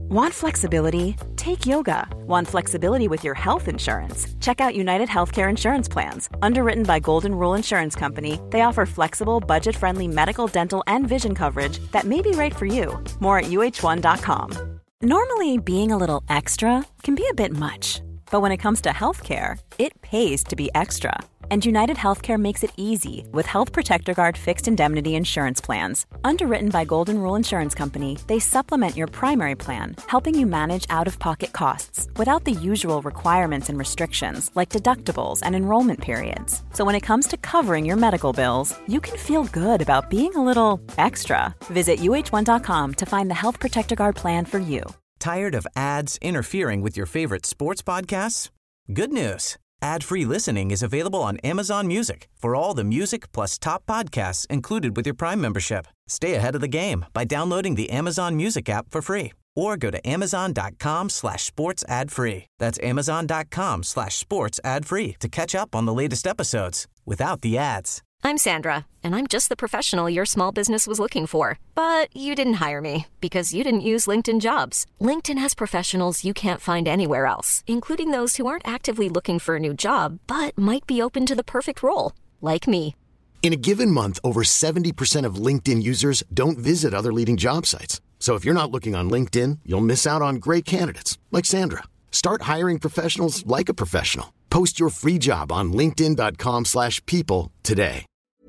Want flexibility? Take yoga. Want flexibility with your health insurance? Check out United Healthcare Insurance Plans. Underwritten by Golden Rule Insurance Company, they offer flexible, budget-friendly medical, dental, and vision coverage that may be right for you. More at uh1.com. Normally, being a little extra can be a bit much. But when it comes to healthcare, it pays to be extra. And United Healthcare makes it easy with Health Protector Guard fixed indemnity insurance plans. Underwritten by Golden Rule Insurance Company, they supplement your primary plan, helping you manage out-of-pocket costs without the usual requirements and restrictions like deductibles and enrollment periods. So when it comes to covering your medical bills, you can feel good about being a little extra. Visit uh1.com to find the Health Protector Guard plan for you. Tired of ads interfering with your favorite sports podcasts? Good news. Ad-free listening is available on Amazon Music for all the music plus top podcasts included with your Prime membership. Stay ahead of the game by downloading the Amazon Music app for free or go to amazon.com/sports ad free. That's amazon.com/sports ad free to catch up on the latest episodes without the ads. I'm Sandra, and I'm just the professional your small business was looking for. But you didn't hire me because you didn't use LinkedIn Jobs. LinkedIn has professionals you can't find anywhere else, including those who aren't actively looking for a new job, but might be open to the perfect role, like me. In a given month, over 70% of LinkedIn users don't visit other leading job sites. So if you're not looking on LinkedIn, you'll miss out on great candidates like Sandra. Start hiring professionals like a professional. Post your free job on linkedin.com/people today.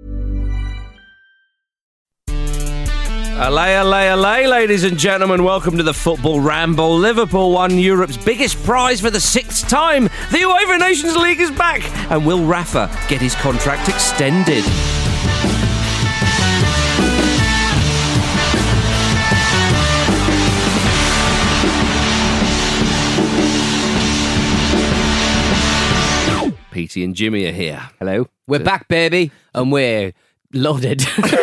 Allay, ladies and gentlemen. Welcome to the Football Ramble. Liverpool won Europe's biggest prize for the 6th time. The UEFA Nations League is back. And will Rafa get his contract extended? Petey and Jimmy are here. Hello. We're back, baby, and we're loaded.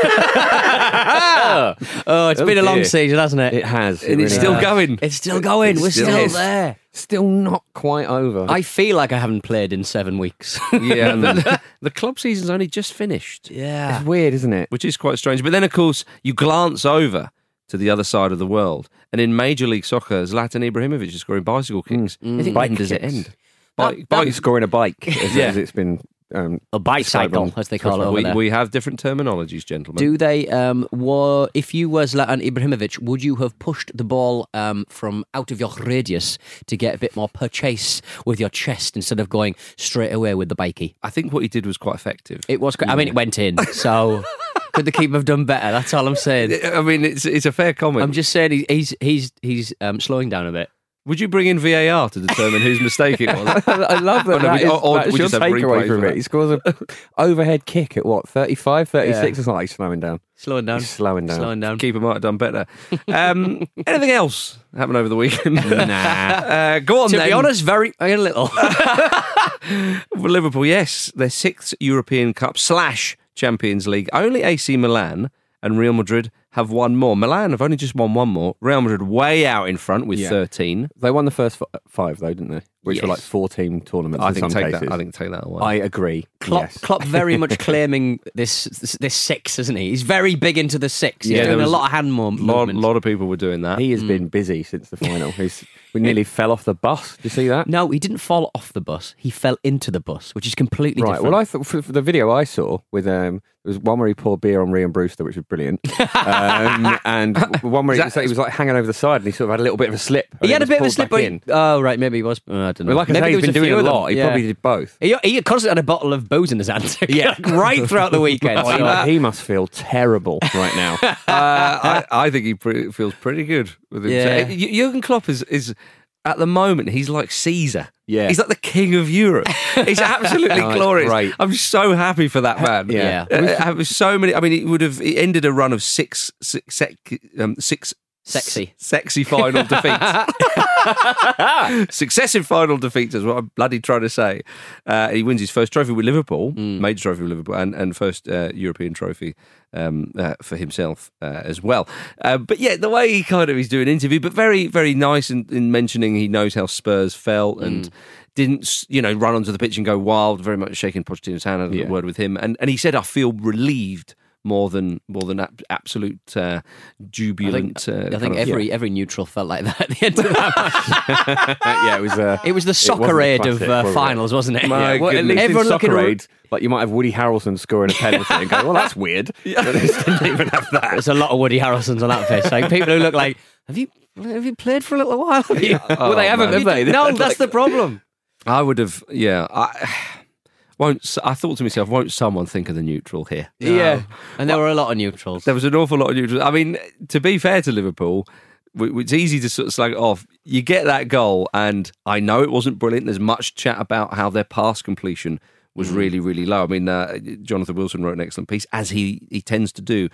It's been a long season, hasn't it? It has. And it's still going. It's still going. We're still there. Still not quite over. I feel like I haven't played in 7 weeks. Yeah, the club season's only just finished. Yeah. It's weird, isn't it? Which is quite strange. But then, of course, you glance over to the other side of the world, and in Major League Soccer, Zlatan Ibrahimovic is scoring bicycle kicks. I think Bike when does it kicks. end? Bike scoring a bike, as it's been. A bicycle, as they call it over there. We have different terminologies, gentlemen. Do they? If you were Zlatan Ibrahimovic, would you have pushed the ball from out of your radius to get a bit more purchase with your chest instead of going straight away with the bikey? I think what he did was quite effective. It was. I mean, it went in. So could the keeper have done better? That's all I'm saying. I mean, it's a fair comment. I'm just saying he's slowing down a bit. Would you bring in VAR to determine whose mistake it was? I love that. That's That's your takeaway replay from for it. that. He scores an overhead kick at what, 35, 36? Yeah. It's not like he's slowing down. Slowing down. He's slowing down. Keeper might have done better. Anything else happened over the weekend? Nah. Go on, To then. be honest, very a little. For Liverpool, yes, their 6th European Cup / Champions League. Only AC Milan and Real Madrid have won more. Milan have only just won one more. Real Madrid way out in front with 13. They won the first 5, though, didn't they? Which were Yes. like 4-team tournaments I in think some take cases. that. I think take that away. I agree. Yes. Klopp very much claiming this 6, isn't he? He's very big into the 6. He's Yeah, doing there a was lot of hand movements. A lot of people were doing that. He has been busy since the final. We nearly fell off the bus. Did you see that? No, he didn't fall off the bus. He fell into the bus, which is completely Right. different. Well, I thought for the video I saw with there was one where he poured beer on Rhian Brewster, which was brilliant, and one where he was like hanging over the side, and he sort of had a little bit of a slip. He had a bit of a slip. But in. Oh, right, maybe he was. I don't know. Well, like I maybe say, there he's was been doing few a of them. lot. He Yeah. probably did both. He constantly had a bottle of booze in his hand. Right throughout the weekend. He must feel terrible right now. I think he feels pretty good with himself. Yeah. Jurgen Klopp is at the moment, he's like Caesar. Yeah. He's like the king of Europe. He's absolutely Oh, it's glorious. great. I'm so happy for that man. Yeah. So many. I mean, he ended a run of six sexy final defeats. Successive final defeats is what I'm bloody trying to say. He wins his first trophy with Liverpool, major trophy with Liverpool, and first European trophy for himself as well. But yeah, the way he kind of is doing an interview, but very, very nice in mentioning he knows how Spurs felt and didn't, run onto the pitch and go wild, very much shaking Pochettino's hand, had a word with him. And he said, I feel relieved more than absolute jubilant. I think every neutral felt like that at the end of that match. It was the soccer aid of finals, wasn't it? My goodness. At least Everyone in looking soccer aid, like you might have Woody Harrelson scoring a penalty and go, well, that's weird. But they didn't even have that. There's a lot of Woody Harrelsons on that pitch. Like people who look like, have you played for a little while? Have you? Well, they haven't, have they? No, that's the problem. I would have, I thought to myself, won't someone think of the neutral here? Yeah, and there were a lot of neutrals. There was an awful lot of neutrals. I mean, to be fair to Liverpool, it's easy to sort of slag it off. You get that goal, and I know it wasn't brilliant. There's much chat about how their pass completion was really, really low. I mean, Jonathan Wilson wrote an excellent piece, as he tends to do,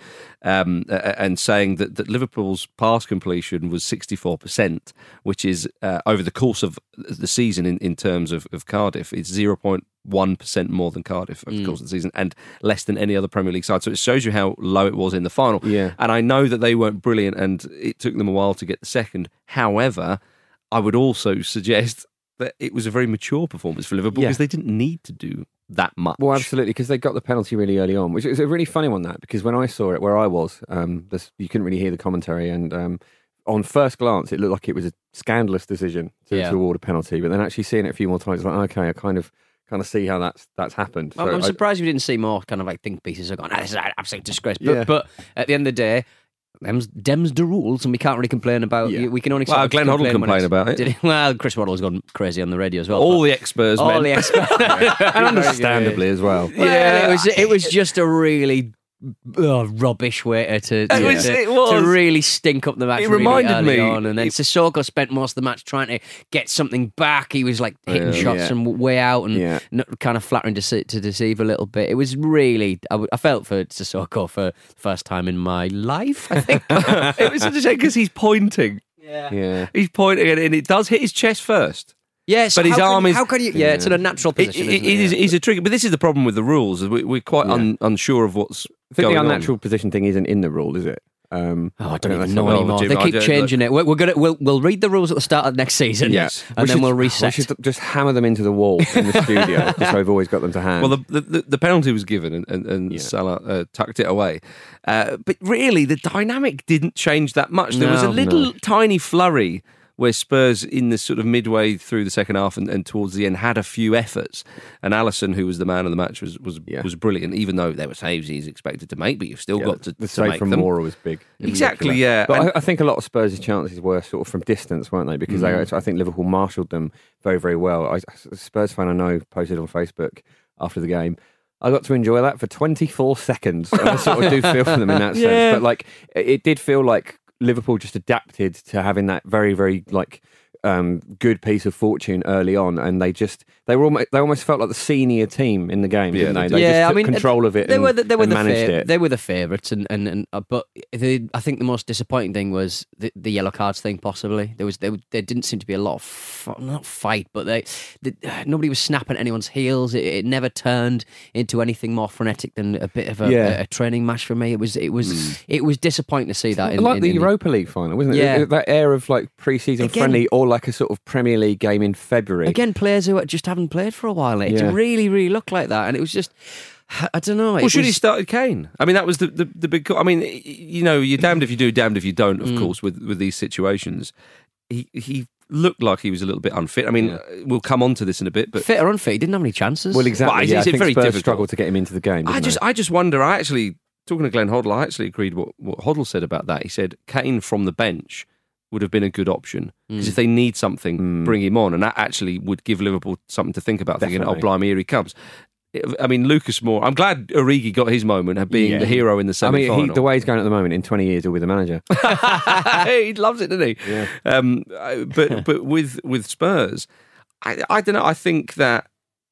and saying that Liverpool's pass completion was 64%, which is, over the course of the season in terms of Cardiff, it's 0.1% more than Cardiff over the course of the season, and less than any other Premier League side. So it shows you how low it was in the final. Yeah. And I know that they weren't brilliant, and it took them a while to get the second. However, I would also suggest that it was a very mature performance for Liverpool because they didn't need to do that much. Well, absolutely, because they got the penalty really early on, which is a really funny one, that, because when I saw it where I was, you couldn't really hear the commentary, and on first glance, it looked like it was a scandalous decision to award a penalty, but then actually seeing it a few more times, like, okay, I kind of see how that's happened. I'm surprised we didn't see more kind of like think pieces of going, this is an absolute disgrace. But at the end of the day, Dem's the rules, and we can't really complain about. We can only. Well, Glenn Hoddle complained about it. Well, Chris Waddle's gone crazy on the radio as well. All the experts, the experts, and understandably as well. It was just a really rubbish way to really stink up the match. It really reminded early me on, and then Sissoko spent most of the match trying to get something back. He was like hitting shots from way out and kind of flattering to deceive a little bit. It was really, I felt for Sissoko for the first time in my life, I think. It was such a shame because he's pointing. Yeah. He's pointing, and it does hit his chest first. Yes, but his arm is. How can you? Yeah, it's in a natural position. He's a trigger, but this is the problem with the rules. We're quite unsure of what's. I think going the unnatural position thing isn't in the rule, is it? I don't even know anymore. They keep changing it. We'll read the rules at the start of next season, and then we'll reset. We should just hammer them into the wall in the studio, just so we've always got them to hand. Well, the penalty was given, and Salah tucked it away. But really, the dynamic didn't change that much. There was a little tiny flurry where Spurs, in the sort of midway through the second half and towards the end, had a few efforts. And Alisson, who was the man of the match, was brilliant, even though there were saves he's expected to make, but you've still got to the save make from them. Mora was big. Exactly, yeah. But I think a lot of Spurs' chances were sort of from distance, weren't they? Because I think Liverpool marshalled them very, very well. A Spurs fan I know posted on Facebook after the game, I got to enjoy that for 24 seconds. And I sort of do feel for them in that sense. But like, it did feel like Liverpool just adapted to having that very, very good piece of fortune early on, and they almost felt like the senior team in the game, didn't they? They just took control of it and managed it. They were the favourites, but I think the most disappointing thing was the yellow cards thing. Possibly there didn't seem to be a lot of not fight, but nobody was snapping at anyone's heels. It never turned into anything more frenetic than a bit of a training match for me. It was disappointing to see that. Like the Europa League final, wasn't it? Yeah. That air of like pre-season friendly, or like a sort of Premier League game in February. Again, players who just haven't played for a while. It really, really looked like that, and it was just, I don't know. Well, should he started Kane? I mean, that was the big. I mean, you're damned if you do, damned if you don't. Of course, with these situations, he looked like he was a little bit unfit. I mean, we'll come on to this in a bit, but fit or unfit, he didn't have any chances. Well, exactly. Well, I think very Spurs difficult. struggled to get him into the game. I just wonder. Talking to Glenn Hoddle, I actually agreed what Hoddle said about that. He said Kane from the bench would have been a good option, because if they need something, bring him on, and that actually would give Liverpool something to think about. Thinking, oh blimey, here he comes. I mean, Lucas Moura, I'm glad Origi got his moment of being the hero in the semi-final. I mean, the way he's going at the moment, in 20 years he'll be the manager. He loves it, doesn't he? Yeah. But with Spurs, I don't know. I think that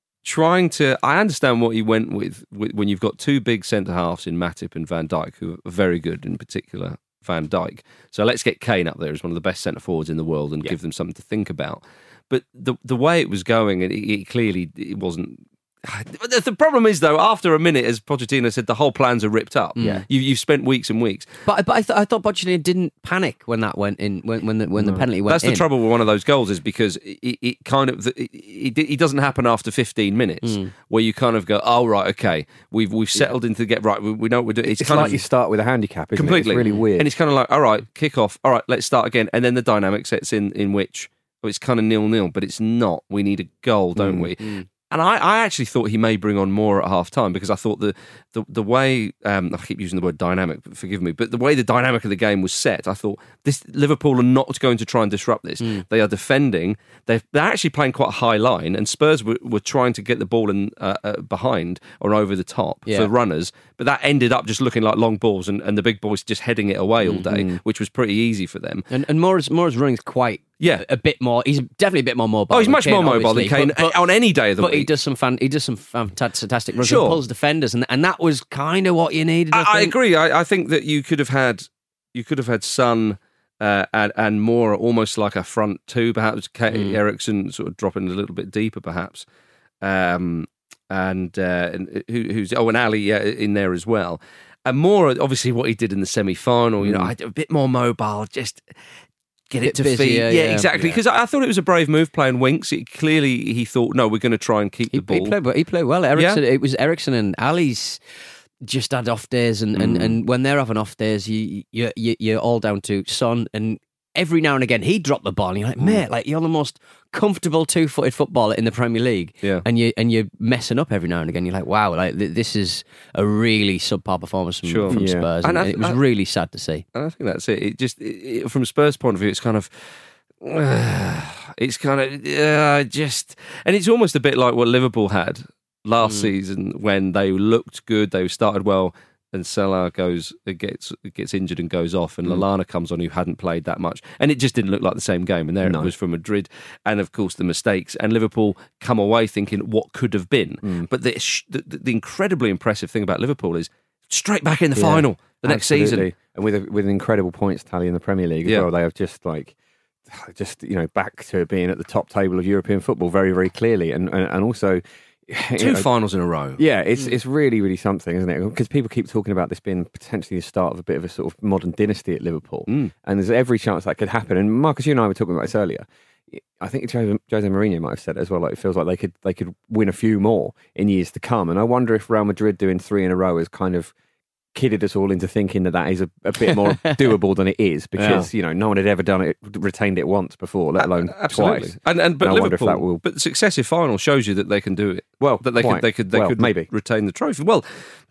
I understand what he went with when you've got two big centre halves in Matip and Van Dijk, who are very good, in particular Van Dijk. So let's get Kane up there as one of the best centre forwards in the world and give them something to think about. But the way it was going, it clearly it wasn't The problem is, though, after a minute, as Pochettino said, the whole plans are ripped up. Yeah. You've spent weeks and weeks. But I thought Pochettino didn't panic when that went in, when the penalty went in. That's the trouble with one of those goals, is because it kind of it doesn't happen after 15 minutes where you kind of go, oh right, okay, we've settled into we know what we're doing. It's kind of you start with a handicap, isn't completely it? It's really weird, and it's kind of like, all right, kick off, all right, let's start again, and then the dynamic sets in which it's kind of 0-0, but it's not. We need a goal, don't we? And I actually thought he may bring on more at half time, because I thought the way I keep using the word dynamic, forgive me, but the way the dynamic of the game was set, I thought this Liverpool are not going to try and disrupt this. They are defending. They're actually playing quite a high line, and Spurs were trying to get the ball in behind or over the top for runners, but that ended up just looking like long balls, and the big boys just heading it away all day, which was pretty easy for them. And Moore's running's quite. Yeah, a bit more. He's definitely a bit more mobile. Oh, he's much Kane, more mobile than Kane on any day of the week. But he does some fantastic runs and pulls defenders, and that was kind of what you needed. I agree. I think that you could have had Son and Moore almost like a front two, perhaps Eriksen sort of dropping a little bit deeper, perhaps, and Ali in there as well. And Moore, obviously, what he did in the semi-final, a bit more mobile, just. Get it to feet. Yeah, exactly. Because I thought it was a brave move playing Winks. He thought, no, we're going to try and keep the ball. He played well. It was Eriksen and Ali's just had off days, and when they're having off days, you're all down to Son, and every now and again he dropped the ball, and you're like, mate, like you're the most comfortable two-footed footballer in the Premier League, and you're messing up every now and again. You're like, wow, like this is a really subpar performance from Spurs, and it was really sad to see. And I think that's it. It just from Spurs' point of view, it's kind of just, and it's almost a bit like what Liverpool had last season when they looked good, they started well. And Salah gets injured and goes off, and Lallana comes on, who hadn't played that much, and it just didn't look like the same game. And it was for Madrid, and of course the mistakes. And Liverpool come away thinking what could have been. But the incredibly impressive thing about Liverpool is straight back in the final next season, and with an incredible points tally in the Premier League as well. They have just back to being at the top table of European football very, very clearly, and also. Two finals in a row. Yeah, it's really, really something, isn't it? Because people keep talking about this being potentially the start of a bit of a sort of modern dynasty at Liverpool. And there's every chance that could happen. And Marcus, you and I were talking about this earlier. I think Jose Mourinho might have said it as well. Like, it feels like they could win a few more in years to come. And I wonder if Real Madrid doing 3 in a row is kind of kidded us all into thinking that is a bit more doable than it is, because no one had ever done it, retained it once before, let alone twice. But Liverpool, but successive final shows you that they can do it. Well, that they could maybe retain the trophy. Well,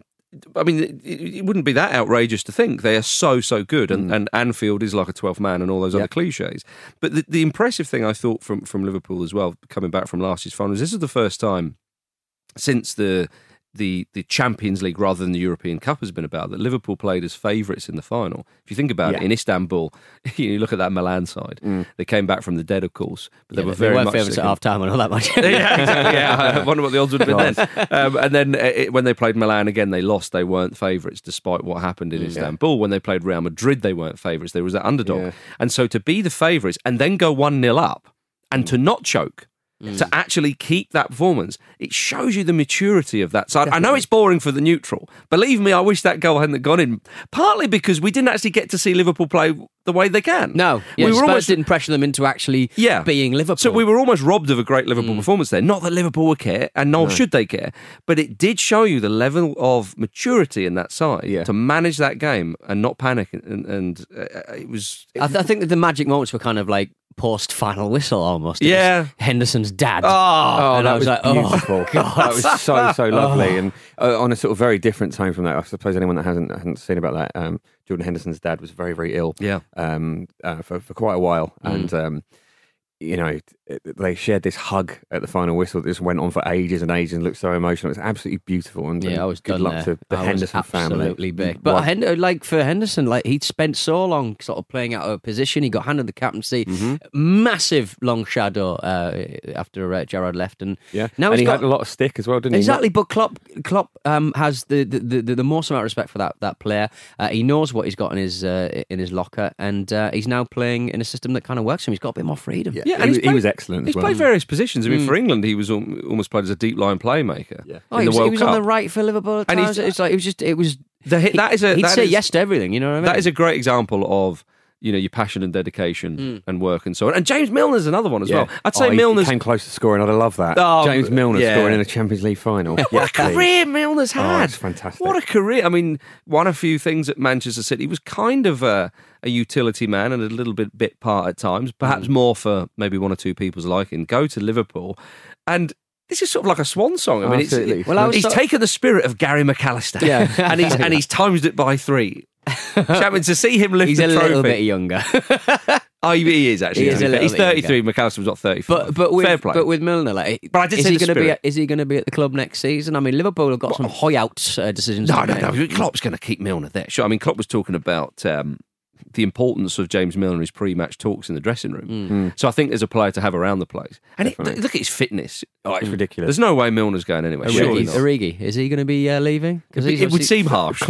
I mean, it wouldn't be that outrageous to think they are so good, and Anfield is like a 12th man and all those other cliches. But the impressive thing I thought from Liverpool as well, coming back from last year's final, is this is the first time since the Champions League rather than the European Cup has been about, that Liverpool played as favourites in the final. If you think about it, in Istanbul, you look at that Milan side. They came back from the dead, of course, but they were very much favourites at half time and all that much. Exactly. I wonder what the odds would have been then. And then when they played Milan again, they lost. They weren't favourites, despite what happened in Istanbul. When they played Real Madrid, they weren't favourites. There was that underdog, and so to be the favourites and then go 1-0 up and to not choke. To actually keep that performance, it shows you the maturity of that side. Definitely. I know it's boring for the neutral. Believe me, I wish that goal hadn't gone in. Partly because we didn't actually get to see Liverpool play the way they can. No, Spurs didn't pressure them into actually being Liverpool. So we were almost robbed of a great Liverpool performance there. Not that Liverpool would care, and nor should they care, but it did show you the level of maturity in that side to manage that game and not panic. And it was. I think that the magic moments were kind of like post-final whistle almost. It was Henderson's dad. And that was like, beautiful. God. That was so lovely. And on a sort of very different tone from that, I suppose anyone that hasn't seen about that, Jordan Henderson's dad was very, very ill for quite a while. And they shared this hug at the final whistle that just went on for ages and ages and looked so emotional. It was absolutely beautiful. And I was good luck to the Henderson family. Absolutely big. But for Henderson, like, he'd spent so long sort of playing out of position. He got handed the captaincy, massive long shadow after Gerrard left, and now he had a lot of stick as well, didn't he? Exactly. But Klopp has the most amount of respect for that player. He knows what he's got in his locker, and he's now playing in a system that kind of works for him. He's got a bit more freedom. Yeah, and he was excellent. excellent. He's as well. played various positions. I mean, for England, he was almost played as a deep line playmaker. Yeah. Oh, in he the was, World he was Cup. on the right for Liverpool at And times. he's- It's like it was. He'd He'd say yes to everything. You know what I mean? That is a great example of your passion and dedication and work and so on. And James Milner's another one as well. I'd say he Milner's came close to scoring. I'd have loved that. Oh, James Milner yeah. scoring in a Champions League final. What a career Milner's had. it's fantastic. What a career. I mean, won a few things at Manchester City. He was kind of a utility man and a little bit part at times, perhaps more for maybe one or two people's liking. Go to Liverpool. And this is sort of like a swan song. I mean, Absolutely. he's taken the spirit of Gary McAllister and he's times it by 3. Chapman, to see him lift He's the a trophy. little bit younger. Oh, he is actually. He is a little He's bit 33. McAllister was not 35. But Fair play. with Milner, like, But I did is say he the going to be? spirit. Is he going to be at the club next season? I mean, Liverpool have got some Hoyout decisions. No, to make. Klopp's going to keep Milner there. Sure. I mean, Klopp was talking about the importance of James Milner in his pre-match talks in the dressing room. So I think there's a player to have around the place. And look at his fitness. Oh, it's ridiculous. There's no way Milner's going anywhere. Surely not. Origi, is he going to be leaving? Because It would seem harsh.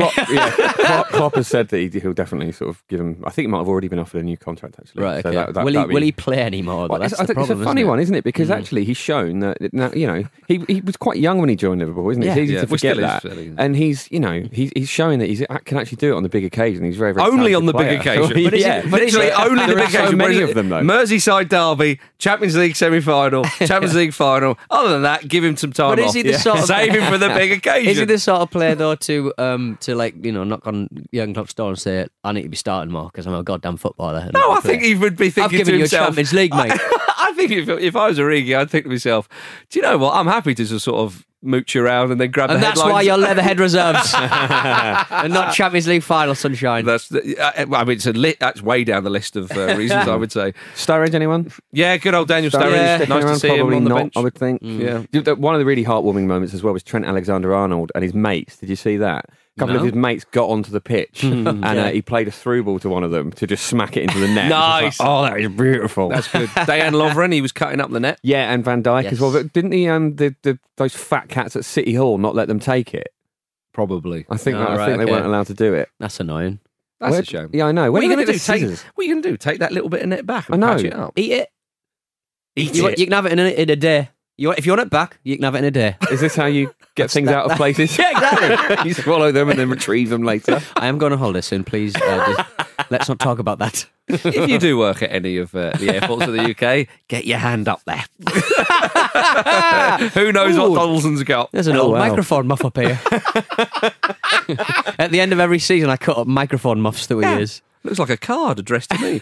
Klopp has said that he'll definitely sort of give him. I think he might have already been offered a new contract actually. Right. So Okay. that Will he play anymore? Well, That's I the think problem. it's a funny isn't it? one, isn't it? Because actually, he's shown that now, he was quite young when he joined Liverpool, isn't it? Yeah. It's easy Yeah. to Well, forget still is that. fairly. And he's showing that he can actually do it on the big occasion. He's very, very Only talented on the player. big occasion. But Literally only the There big are so occasion. many Whereas of them, though. Merseyside derby, Champions League semi-final, Champions League final. Other than that, give him some time But off. is he the sort of Save him for the big occasion. Is he the sort of player though to like knock on Jurgen Klopp's door and say, "I need to be starting more because I'm a goddamn footballer"? and No, not I a player." think he would be I've thinking to given you a himself, Champions League, mate. I think if I was Origi, I'd think to myself, do you know what? I'm happy to just sort of mooch around and then grab And the that's headlines. why you're Leatherhead reserves and not Champions League final sunshine. I mean, that's way down the list of reasons, I would say. Sturridge, anyone? Yeah, good old Daniel Sturridge Sturridge. sticking Nice to around? see him Probably on the not, bench. I would think. Yeah. One of the really heartwarming moments as well was Trent Alexander-Arnold and his mates. Did you see that? A couple of his mates got onto the pitch and he played a through ball to one of them to just smack it into the net. Nice. Like, oh, that is beautiful. That's good. Dayan Lovren, he was cutting up the net. Yeah, and Van Dijk Yes. as well. But didn't he? Those fat cats at City Hall not let them take it. Probably. I think Oh, I right, think they okay. weren't allowed to do it. That's annoying. That's Where- a shame. Yeah, I know. What When are you going to do? scissors? What are you going to do? Take that little bit of net back and I know. patch it up? Eat it. Eat You it. can have it in a day. If you want it back, you can have it in a day. Is this how you get things out of places? Yeah, exactly. You swallow them and then retrieve them later. I am going on holiday soon. Please, let's not talk about that. If you do work at any of the airports of the UK, get your hand up there. Who knows what Donaldson's got? There's an Oh, old wow. microphone muff up here. At the end of every season, I cut up microphone muffs through the years. Looks like a card addressed to me.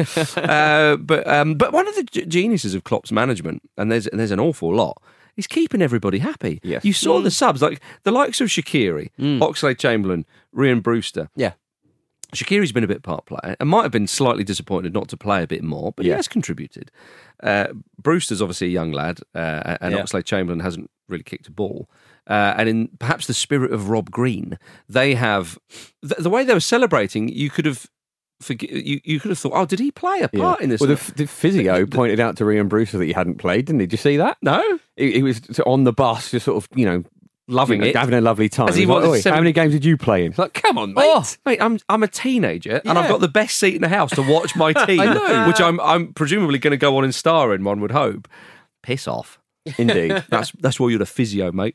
But one of the geniuses of Klopp's management, and there's an awful lot, is keeping everybody happy. Yes. You saw the subs, like the likes of Shaqiri, Oxlade-Chamberlain, Ryan Brewster. Yeah. Shaqiri's been a bit part player and might have been slightly disappointed not to play a bit more, but he has contributed. Brewster's obviously a young lad, and Oxlade-Chamberlain hasn't really kicked a ball. And in perhaps the spirit of Rob Green, they have the way they were celebrating. You could have you could have thought, oh, did he play a part in this? Well, the physio pointed out to Ryan Brewster that he hadn't played, didn't he? Did you see that? No, He was on the bus, just sort of, loving it, having a lovely time. As he He's like, was "Oi, how many games did you play in?" It's like, come on, mate. Mate, I'm a teenager and I've got the best seat in the house to watch my team, which I'm presumably going to go on and star in. One would hope. Piss off. Indeed. That's why you're the physio, mate.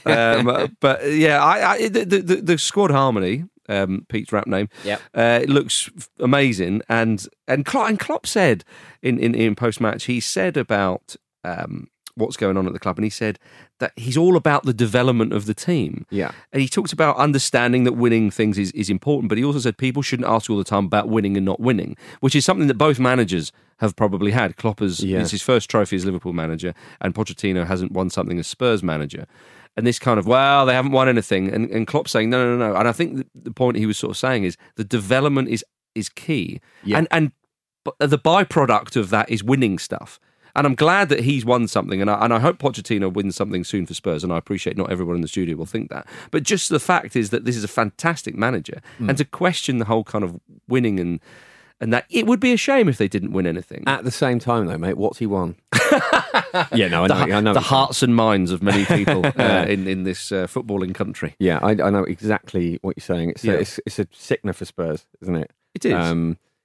But yeah, the squad harmony, Pete's rap name, it looks amazing. And Klopp said in post match, he said about what's going on at the club, and he said that he's all about the development of the team. Yeah. And he talked about understanding that winning things is important, but he also said people shouldn't ask all the time about winning and not winning, which is something that both managers have probably had. Klopp is his first trophy as Liverpool manager, and Pochettino hasn't won something as Spurs manager. And this kind of, well, they haven't won anything. And Klopp saying, no. And I think the point he was sort of saying is the development is key. Yeah. And the byproduct of that is winning stuff. And I'm glad that he's won something, and I hope Pochettino wins something soon for Spurs, and I appreciate not everyone in the studio will think that. But just the fact is that this is a fantastic manager, and to question the whole kind of winning and that, it would be a shame if they didn't win anything. At the same time, though, mate, what's he won? I know. The hearts and minds of many people in this footballing country. Yeah, I know exactly what you're saying. It's a sickener for Spurs, isn't it? It is.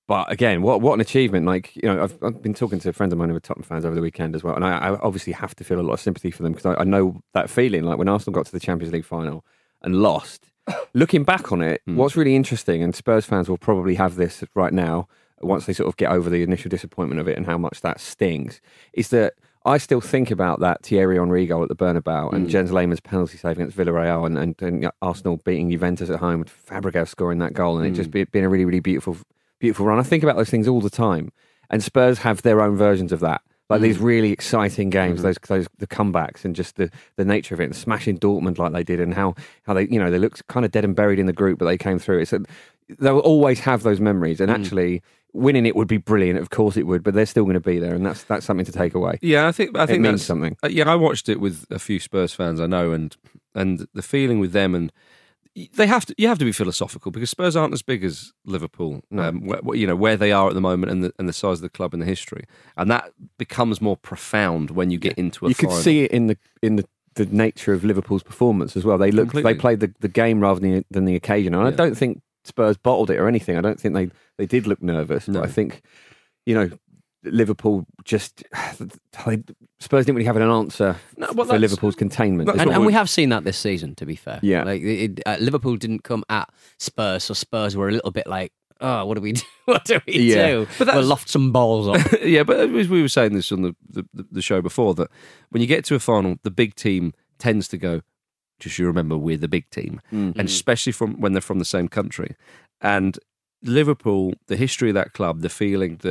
But again, what an achievement! Like, you know, I've been talking to friends of mine who are Tottenham fans over the weekend as well, and I obviously have to feel a lot of sympathy for them because I know that feeling. Like when Arsenal got to the Champions League final and lost. Looking back on it, what's really interesting, and Spurs fans will probably have this right now once they sort of get over the initial disappointment of it and how much that stings, is that I still think about that Thierry Henry goal at the Bernabeu and Jens Lehmann's penalty save against Villarreal and Arsenal beating Juventus at home with Fabregas scoring that goal and it just being a really, really beautiful run. I think about those things all the time, and Spurs have their own versions of that. Like these really exciting games, those the comebacks and just the nature of it, and smashing Dortmund like they did, and how they they looked kind of dead and buried in the group, but they came through. They'll always have those memories, and actually winning it would be brilliant. Of course it would, but they're still going to be there, and that's something to take away. Yeah, I think it means something. I watched it with a few Spurs fans I know, and the feeling with them and. You have to be philosophical because Spurs aren't as big as Liverpool, where they are at the moment and the size of the club and the history, and that becomes more profound when you get into a. You could see it in the nature of Liverpool's performance as well. They played the game rather than the occasion, and I don't think Spurs bottled it or anything. I don't think they did look nervous, but I think Liverpool just Spurs didn't really have an answer for Liverpool's containment, and we have seen that this season. To be fair, yeah, like Liverpool didn't come at Spurs, so Spurs were a little bit like, oh, what do we do? What do we do? But we'll loft some balls up. Yeah, but as we were saying this on the show before, that when you get to a final, the big team tends to go. Just you remember, we're the big team, and especially when they're from the same country, and Liverpool, the history of that club, the feeling,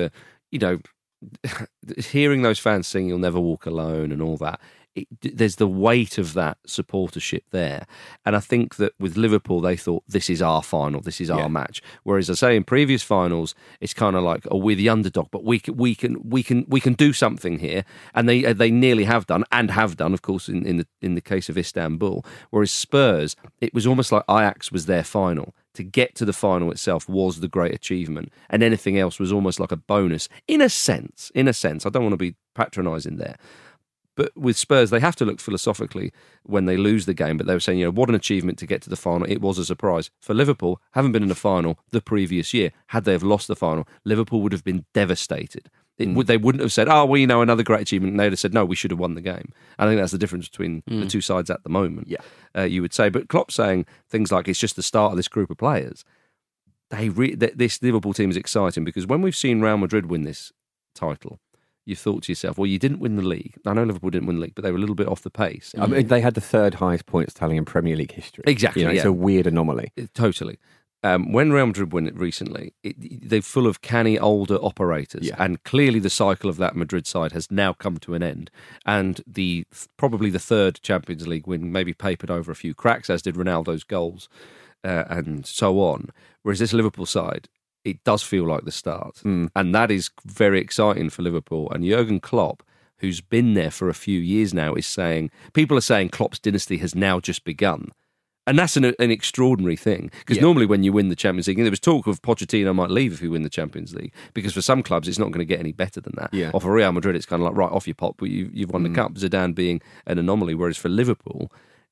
hearing those fans sing "You'll Never Walk Alone" and all that, there's the weight of that supportership there. And I think that with Liverpool, they thought this is our final, this is our match. Whereas I say in previous finals, it's kind of like, oh, we're the underdog, but we can do something here, and they nearly have done, of course, in the case of Istanbul. Whereas Spurs, it was almost like Ajax was their final. To get to the final itself was the great achievement, and anything else was almost like a bonus. In a sense, I don't want to be patronising there. But with Spurs, they have to look philosophically when they lose the game. But they were saying, what an achievement to get to the final. It was a surprise. For Liverpool, haven't been in a final the previous year. Had they have lost the final, Liverpool would have been devastated. They wouldn't have said, another great achievement. And they'd have said, no, we should have won the game. I think that's the difference between the two sides at the moment, you would say. But Klopp saying things like, it's just the start of this group of players. This Liverpool team is exciting because when we've seen Real Madrid win this title, you've thought to yourself, well, you didn't win the league. I know Liverpool didn't win the league, but they were a little bit off the pace. I mean, they had the third highest points tally in Premier League history. Exactly. It's a weird anomaly. Totally. When Real Madrid won it recently, they're full of canny older operators, and clearly the cycle of that Madrid side has now come to an end. And probably the third Champions League win maybe papered over a few cracks, as did Ronaldo's goals and so on. Whereas this Liverpool side, it does feel like the start. And that is very exciting for Liverpool. And Jurgen Klopp, who's been there for a few years now, people are saying Klopp's dynasty has now just begun. And that's an extraordinary thing. Because normally when you win the Champions League, and there was talk of Pochettino might leave if you win the Champions League, because for some clubs it's not going to get any better than that. Or for Real Madrid, it's kind of like, right, off your pop, but you've won the cup. Zidane being an anomaly. Whereas for Liverpool,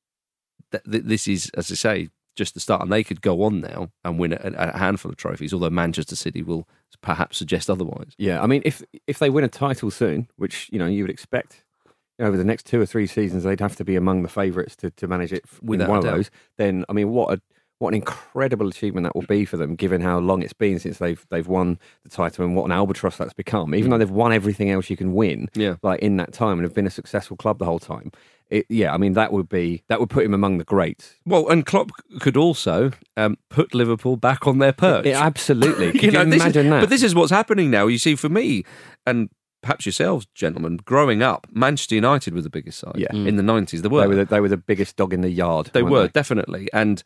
this is, as I say, just the start, and they could go on now and win a handful of trophies, although Manchester City will perhaps suggest otherwise. Yeah, I mean, if they win a title soon, which you would expect over the next 2 or 3 seasons, they'd have to be among the favourites to manage it with one of those. Then, I mean, what an incredible achievement that will be for them, given how long it's been since they've won the title and what an albatross that's become. Even though they've won everything else you can win, like in that time, and have been a successful club the whole time. I mean, that would put him among the greats. Well, and Klopp could also put Liverpool back on their perch. Absolutely. Can you imagine that? But this is what's happening now. You see, for me, and perhaps yourselves, gentlemen, growing up, Manchester United were the biggest side in the 90s. They were the biggest dog in the yard. They were, definitely. And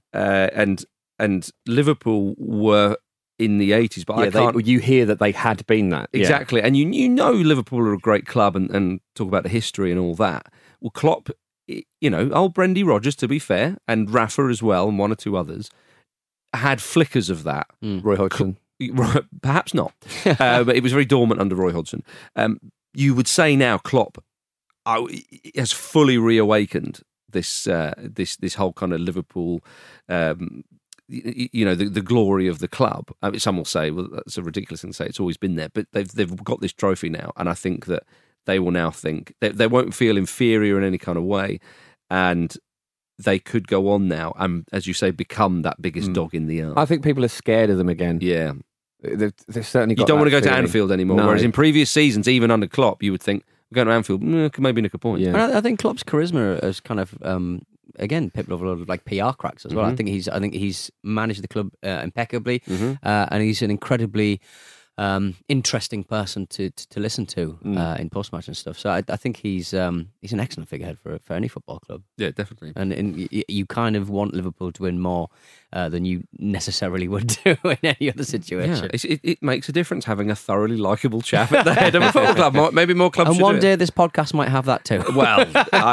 Liverpool were in the 80s, but you hear that they had been that. Exactly. And you know Liverpool are a great club and talk about the history and all that. Well, Klopp, old Brendan Rodgers, to be fair, and Rafa as well, and one or two others, had flickers of that. Roy Hodgson. Perhaps not. But it was very dormant under Roy Hodgson. You would say now Klopp has fully reawakened this whole kind of Liverpool the glory of the club. I mean, some will say, well, that's a ridiculous thing to say. It's always been there, but they've got this trophy now, and I think that they will now think they won't feel inferior in any kind of way, and they could go on now and, as you say, become that biggest dog in the yard. I think people are scared of them again. Yeah. They've certainly got You don't want to go feeling. to Anfield anymore, No. whereas in previous seasons, even under Klopp, you would think, we're going to Anfield, could maybe nick a point. Yeah. And I think Klopp's charisma has kind of again pipped over a lot of like PR cracks as well. I think he's managed the club impeccably, and he's an incredibly interesting person to listen to in post match and stuff. So I think he's an excellent figurehead for any football club. Yeah, definitely. And you kind of want Liverpool to win more than you necessarily would do in any other situation. Yeah, it makes a difference having a thoroughly likeable chap at the head of a football club. Maybe more clubs And should one do it. day this podcast might have that too. Well,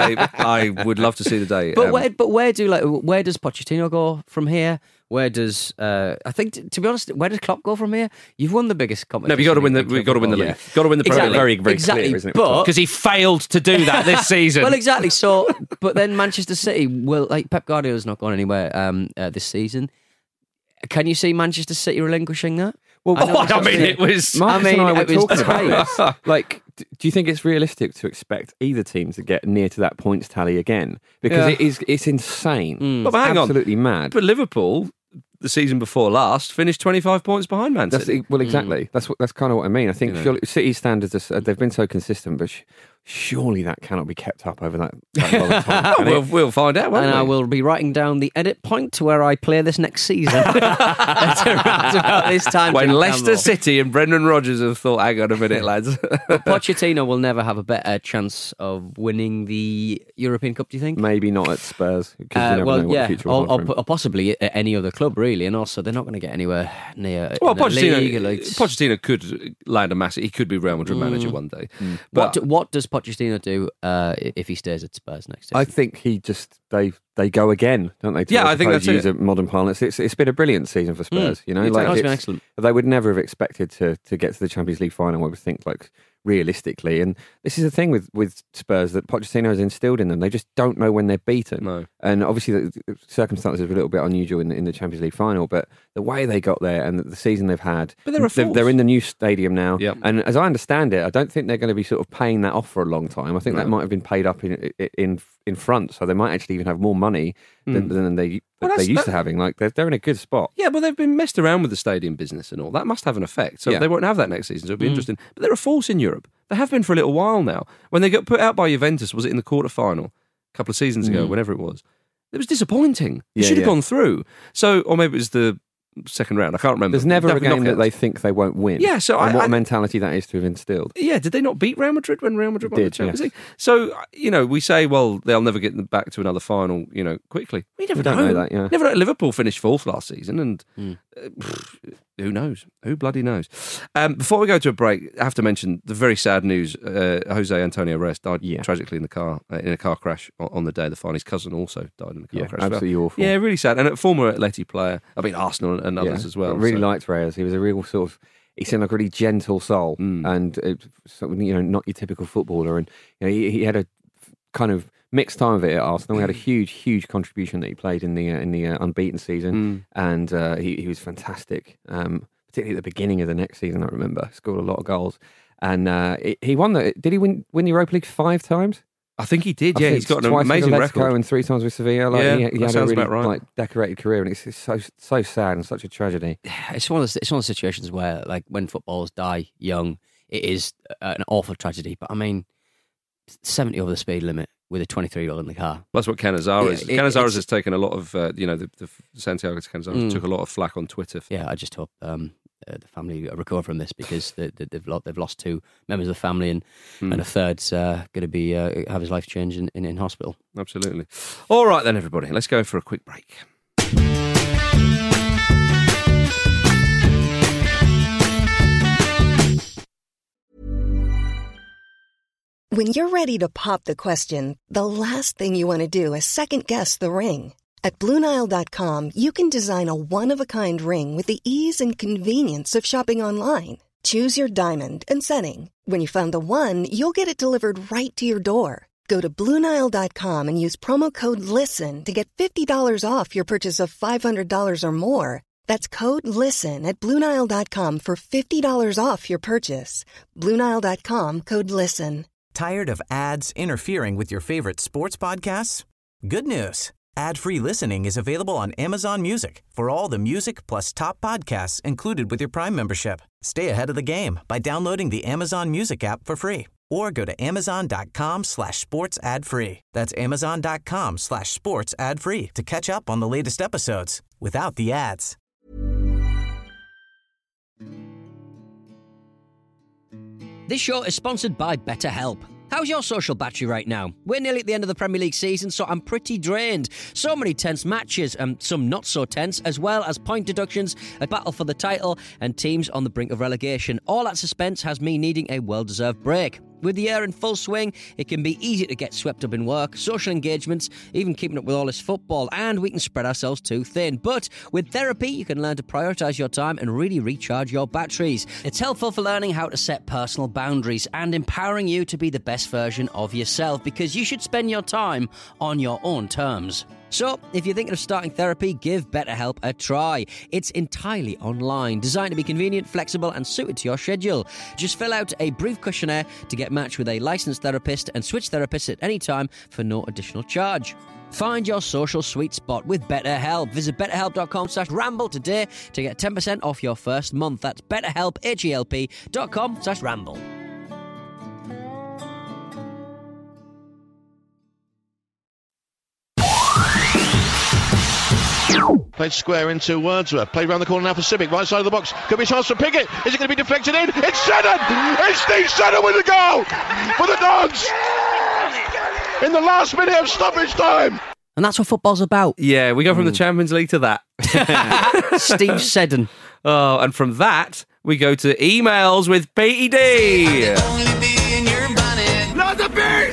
I would love to see the day. But where does Pochettino go from here? Where does I think to be honest, where does Klopp go from here? You've won the biggest competition. No, but we've got to win the league. Got to win the Premier Exactly. League. Very, very Exactly. clear, isn't it? But Because he failed to do that this season. well, exactly. So, but then Manchester City will Pep Guardiola's not gone anywhere this season. Can you see Manchester City relinquishing that? Well, I mean, it was. Marcus and I were it was talking about tight. this. Like, do you think it's realistic to expect either team to get near to that points tally again? Because it's insane. But hang on. Absolutely mad. But Liverpool, the season before last, finished 25 points behind Man City. Well, exactly. That's kind of what I mean. I think surely City's standards they've been so consistent, but surely that cannot be kept up over that long time. can it? We'll find out, won't And we? I will be writing down the edit point to where I play this next season. At around about this time. When Jim Leicester Campbell. City and Brendan Rodgers have thought, hang on a minute, lads. Pochettino will never have a better chance of winning the European Cup, do you think? Maybe not at Spurs, because you never know what the future will hold for him. or possibly at any other club, really. And also, they're not going to get anywhere near Well, the league. Pochettino could land a massive. He could be Real Madrid manager one day. But What does Pochettino do if he stays at Spurs next season? I think they go again, don't they? Yeah, I think that's use it. a modern parlance. It's been a brilliant season for Spurs. You know, It's been it's- excellent. They would never have expected to get to the Champions League final. I would think, like, realistically, and this is the thing with Spurs that Pochettino has instilled in them. They just don't know when they're beaten. No. And obviously the circumstances are a little bit unusual in the Champions League final, but the way they got there and the season they've had, But they're a force. they're in the new stadium now. Yep. And as I understand it, I don't think they're going to be sort of paying that off for a long time. I think that might have been paid up in front, so they might actually even have more money than they used to having. Like they're in a good spot. yeah, but they've been messed around with the stadium business and all. That must have an effect. So Yeah. they won't have that next season. So it'll be interesting. But they're a force in Europe. They have been for a little while now. When they got put out by Juventus, was it in the quarterfinal a couple of seasons ago, whenever it was? It was disappointing. They Yeah, should have yeah. gone through. So, or maybe it was the second round. I can't remember. There's never a Definitely game that knockouts. they think they won't win. Yeah, so and what I- a mentality that is to have instilled. Yeah, did they not beat Real Madrid when Real Madrid won the Did, Champions yes. League? So, we say, well, they'll never get back to another final, quickly. We never don't know that, yeah. Never know. Liverpool finished fourth last season, and who knows? Who bloody knows? Before we go to a break, I have to mention the very sad news. Jose Antonio Reyes died tragically in a car crash on the day of the final. His cousin also died in a car crash. Absolutely awful. Yeah, really sad. And a former Atleti player, Arsenal and others as well. I really so. liked Reyes. He was a real sort of. He seemed like a really gentle soul, and not your typical footballer. And he had a kind of mixed time of it at Arsenal. He had a huge contribution that he played in the unbeaten season, and he was fantastic. Particularly at the beginning of the next season, I remember scored a lot of goals, and he won the. Did he win the Europa League 5 times? I think he did. I Yeah, think he's got an twice with amazing Atletico record. and 3 times with Sevilla. Like, Yeah, he that had a sounds really about right. decorated career, and it's so sad and such a tragedy. It's one of the situations where, like, when footballers die young, it is an awful tragedy. But I mean, 70 over the speed limit with a 23-year-old in the car. That's what Canizares. Yeah, Canizares has taken a lot of, the Santiago Canizares took a lot of flack on Twitter. Yeah, I just hope the family recover from this, because they've lost 2 members of the family, and a third's going to be have his life changed in hospital. Absolutely. All right then, everybody, let's go for a quick break. When you're ready to pop the question, the last thing you want to do is second-guess the ring. At BlueNile.com, you can design a one-of-a-kind ring with the ease and convenience of shopping online. Choose your diamond and setting. When you find the one, you'll get it delivered right to your door. Go to BlueNile.com and use promo code LISTEN to get $50 off your purchase of $500 or more. That's code LISTEN at BlueNile.com for $50 off your purchase. BlueNile.com, code LISTEN. Tired of ads interfering with your favorite sports podcasts? Good news. Ad-free listening is available on Amazon Music for all the music plus top podcasts included with your Prime membership. Stay ahead of the game by downloading the Amazon Music app for free or go to amazon.com/sports ad free. That's amazon.com/sports ad free to catch up on the latest episodes without the ads. This show is sponsored by BetterHelp. How's your social battery right now? We're nearly at the end of the Premier League season, so I'm pretty drained. So many tense matches, and some not so tense, as well as point deductions, a battle for the title, and teams on the brink of relegation. All that suspense has me needing a well-deserved break. With the year in full swing, it can be easy to get swept up in work, social engagements, even keeping up with all this football, and we can spread ourselves too thin. But with therapy, you can learn to prioritise your time and really recharge your batteries. It's helpful for learning how to set personal boundaries and empowering you to be the best version of yourself, because you should spend your time on your own terms. So, if you're thinking of starting therapy, give BetterHelp a try. It's entirely online, designed to be convenient, flexible, and suited to your schedule. Just fill out a brief questionnaire to get matched with a licensed therapist and switch therapists at any time for no additional charge. Find your social sweet spot with BetterHelp. Visit betterhelp.com/ramble today to get 10% off your first month. That's BetterHelp, HELP.com/ramble. Played square into Wordsworth. Played round the corner now for Civic. Right side of the box. Could be a chance for Pickett. Is it going to be deflected in? It's Shannon! It's Steve Shannon with the goal for the Dogs in the last minute of stoppage time. And that's what football's about. Yeah, we go from the Champions League to that. Steve Seddon. Oh, and from that, we go to emails with PED. Not the beast!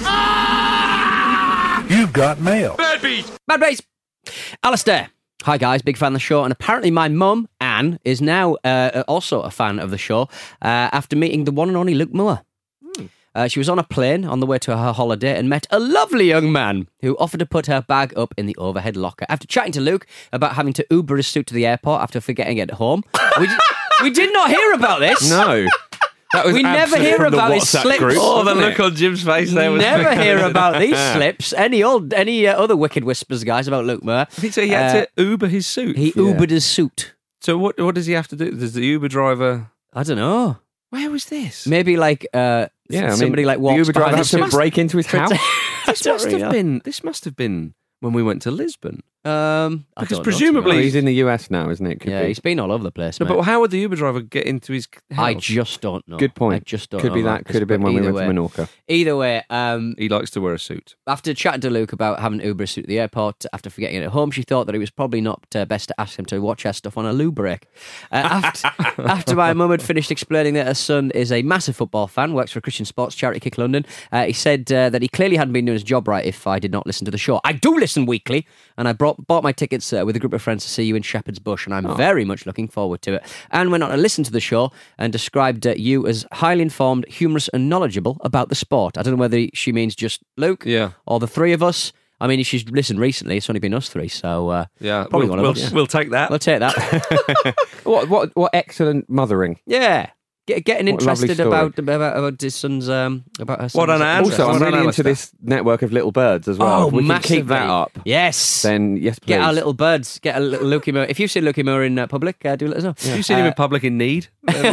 You've got mail. Bad beast! Bad Bass. Alistair. Hi guys, big fan of the show, and apparently my mum, Anne, is now also a fan of the show after meeting the one and only Luke Moore. She was on a plane on the way to her holiday and met a lovely young man who offered to put her bag up in the overhead locker. After chatting to Luke about having to Uber his suit to the airport after forgetting it at home, we did not hear about this. No. We never hear about his slips. Oh, the look on Jim's face there was never hear about these slips. Any other wicked whispers, guys, about Luke Moore. So he had to Uber his suit. He Ubered his suit. So what does he have to do? Does the Uber driver? I don't know. Where was this? Maybe like somebody like walks the Uber driver behind has to break into his house. This must have been when we went to Lisbon. Because presumably he's in the US now, isn't it? He's been all over the place. No, but how would the Uber driver get into his house? I just don't know. Good point. I just don't could know. Be that. Could have been when we went to Menorca. Either way, he likes to wear a suit. After chatting to Luke about having to Uber a suit at the airport after forgetting it at home, she thought that it was probably not best to ask him to watch her stuff on a loo break. After my mum had finished explaining that her son is a massive football fan, works for a Christian sports charity, Kick London, he said that he clearly hadn't been doing his job right if I did not listen to the show. I do listen weekly, and I bought my tickets with a group of friends to see you in Shepherd's Bush, and I'm very much looking forward to it. And went on to listen to the show and described you as highly informed, humorous and knowledgeable about the sport. I don't know whether she means just Luke or the three of us. I mean, if she's listened recently, it's only been us three, so probably one of us. We'll take that. We'll take that. What excellent mothering. Yeah. Getting What a lovely interested about his son's about her son's. What an answer. Also, I'm really into this network of little birds as well. Oh, if we massively. can keep that up. Yes. Then yes, please. Get our little birds. Get a little Lukey Moore. If you've seen Lukey Moore in public, do let us know. Have you seen him in public in need?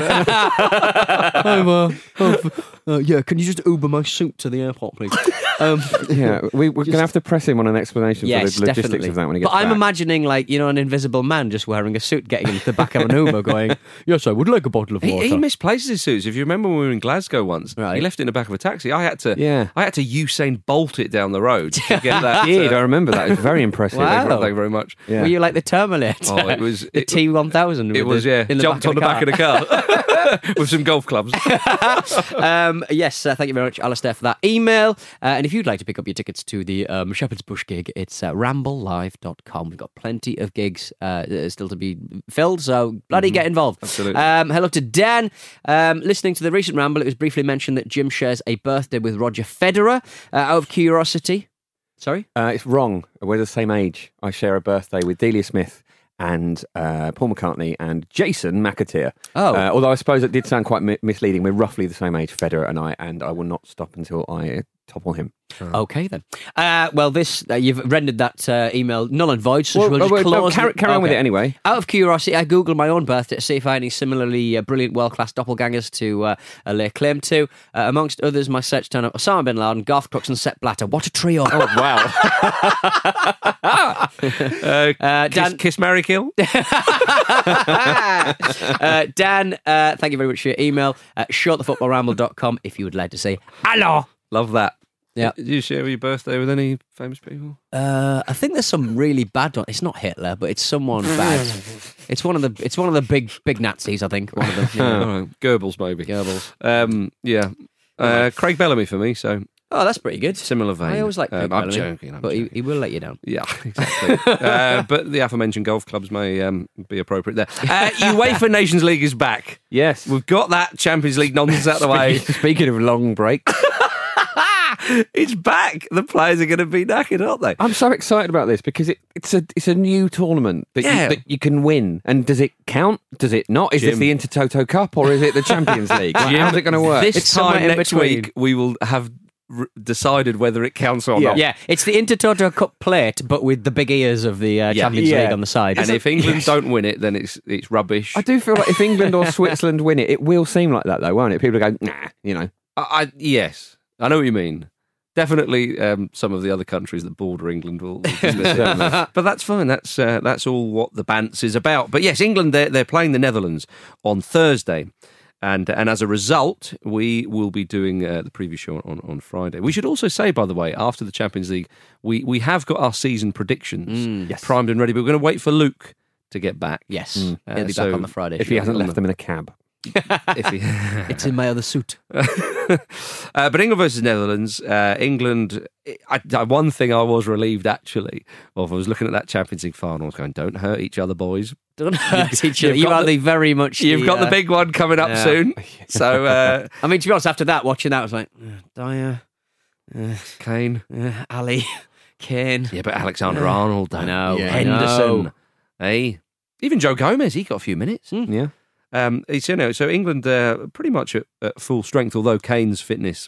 Can you just Uber my suit to the airport, please? We're going to have to press him on an explanation for the logistics definitely. of that when he gets But I'm back. imagining, an invisible man just wearing a suit getting into the back of an Uber going, yes, I would like a bottle of water. He misplaces his suits. If you remember when we were in Glasgow once, Right. he left it in the back of a taxi. I had to Usain Bolt it down the road to get that. I remember that. It was very impressive. Wow. Thank you very much. Yeah. Were you like the Terminator? Oh, it was the T1000. It was, in the jumped on the back of the car with some golf clubs. Yes, thank you very much, Alistair, for that email. And if you'd like to pick up your tickets to the Shepherd's Bush gig, it's ramblelive.com. We've got plenty of gigs still to be filled, so bloody get involved. Absolutely. Hello to Dan. Listening to the recent ramble, it was briefly mentioned that Jim shares a birthday with Roger Federer. Out of curiosity... Sorry? It's wrong. We're the same age. I share a birthday with Delia Smith and Paul McCartney and Jason McAteer. Oh. Although I suppose it did sound quite misleading. We're roughly the same age, Federer and I will not stop until I topple him. Okay, then. Well, this you've rendered that email null and void, so we'll just close carry on with it anyway. Out of curiosity, I googled my own birthday to see if I had any similarly brilliant, world-class doppelgangers to lay claim to. Amongst others, my search turned up Osama bin Laden, Garth Crooks and Sepp Blatter. What a trio. Oh, wow. Dan, Kiss, marry, kill? Dan, thank you very much for your email. Shortthefootballramble.com if you would like to say hello. Love that. Yeah. Did you share your birthday with any famous people? I think there's some really bad one. It's not Hitler, but it's someone bad. It's one of the big Nazis, I think. One of them. Yeah. Goebbels, maybe. Goebbels. Yeah. Craig Bellamy for me, so Oh, that's pretty good. similar vein. I always like Craig I'm Bellamy, joking. but he will let you down. Yeah, exactly. But the aforementioned golf clubs may be appropriate there. UEFA Nations League is back. Yes. We've got that Champions League nonsense out of the way. Speaking of long breaks. It's back. The players are going to be knackered, aren't they? I'm so excited about this because it's a new tournament that you can win. And does it count? Does it not? Is this the Intertoto Cup or is it the Champions League? How's it going to work? This time next week, we will have decided whether it counts or not. Yeah, it's the Intertoto Cup plate, but with the big ears of the Champions League on the side. And if England don't win it, then it's rubbish. I do feel like if England or Switzerland win it, it will seem like that though, won't it? People go, nah, you know. Yes, I know what you mean. Definitely, some of the other countries that border England will dismiss it. But that's fine. That's all what the Bants is about. But yes, England, they're playing the Netherlands on Thursday. And as a result, we will be doing the preview show on Friday. We should also say, by the way, after the Champions League, we have got our season predictions primed and ready. But we're going to wait for Luke to get back. Yes, he'll be back on the Friday. If he hasn't left them in a cab. It's in my other suit. But England versus Netherlands. England. One thing I was relieved actually of. I was looking at that Champions League final. I was going, "Don't hurt each other, boys. Don't hurt each other." You are very much. You've got the big one coming up soon. So, I mean, to be honest, after that, watching that, I was like, Dyer, Kane, Ali, Kane. Yeah, but Alexander Arnold. I know. Henderson. Hey, even Joe Gomez. He got a few minutes. Yeah. So England pretty much at full strength, although Kane's fitness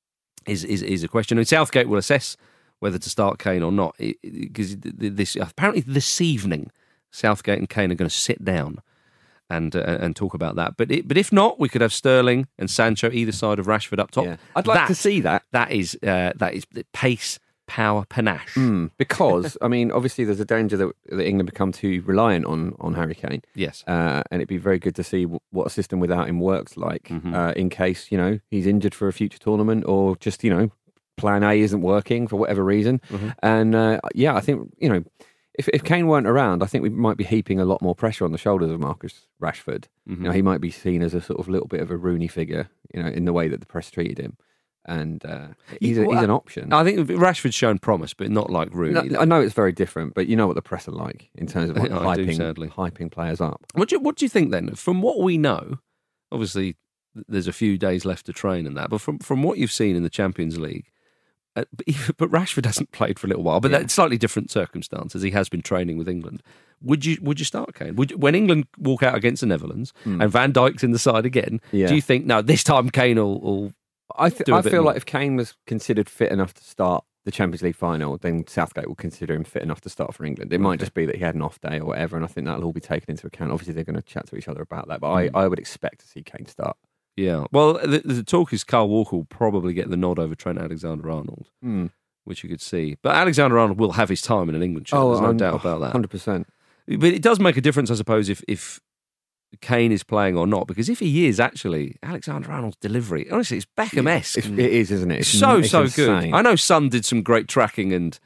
is a question. And Southgate will assess whether to start Kane or not, because apparently this evening Southgate and Kane are going to sit down and talk about that. But if not, we could have Sterling and Sancho either side of Rashford up top. Yeah. I'd like to see that. That is the pace. Power, panache. Because, I mean, obviously there's a danger that England become too reliant on Harry Kane. Yes. And it'd be very good to see what a system without him works like in case, he's injured for a future tournament or just, plan A isn't working for whatever reason. And, I think, if Kane weren't around, I think we might be heaping a lot more pressure on the shoulders of Marcus Rashford. He might be seen as a sort of little bit of a Rooney figure, in the way that the press treated him. And he's an option. I think Rashford's shown promise, but not like Rooney. No, I know it's very different, but you know what the press are like in terms of hyping players up. What do you think then? From what we know, obviously there's a few days left to train and that, but from what you've seen in the Champions League, but Rashford hasn't played for a little while, but that's slightly different circumstances. He has been training with England. Would you start Kane? When England walk out against the Netherlands and Van Dijk's in the side again, do you think, no, this time Kane will I feel like if Kane was considered fit enough to start the Champions League final, then Southgate will consider him fit enough to start for England. It might just be that he had an off day or whatever, and I think that'll all be taken into account. Obviously, they're going to chat to each other about that, but I would expect to see Kane start. Yeah. Well, the talk is Kyle Walker will probably get the nod over Trent Alexander-Arnold, which you could see. But Alexander-Arnold will have his time in an England shirt. There's no doubt about that. 100%. But it does make a difference, I suppose, if Kane is playing or not, because if he is, actually, Alexander-Arnold's delivery, honestly, it's Beckham-esque. It is, isn't it? It's so good. I know Son did some great tracking and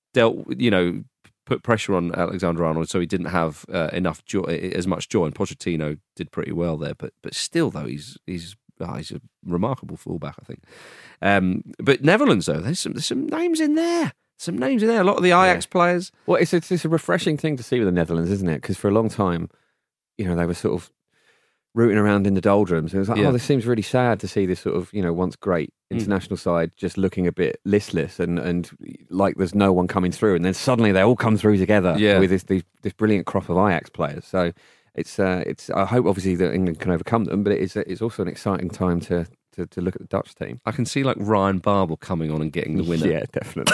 put pressure on Alexander-Arnold so he didn't have as much joy, and Pochettino did pretty well there, but still, though, he's a remarkable fullback, I think. But Netherlands, though, there's some names in there. A lot of the Ajax players. Well, it's a refreshing thing to see with the Netherlands, isn't it? Because for a long time, they were sort of rooting around in the doldrums. It was like, Yeah. oh, this seems really sad to see this sort of, once great international side just looking a bit listless and like there's no one coming through. And then suddenly they all come through together with this brilliant crop of Ajax players. So it's I hope obviously that England can overcome them, but it's also an exciting time to look at the Dutch team. I can see like Ryan Babel coming on and getting the winner. Yeah, definitely.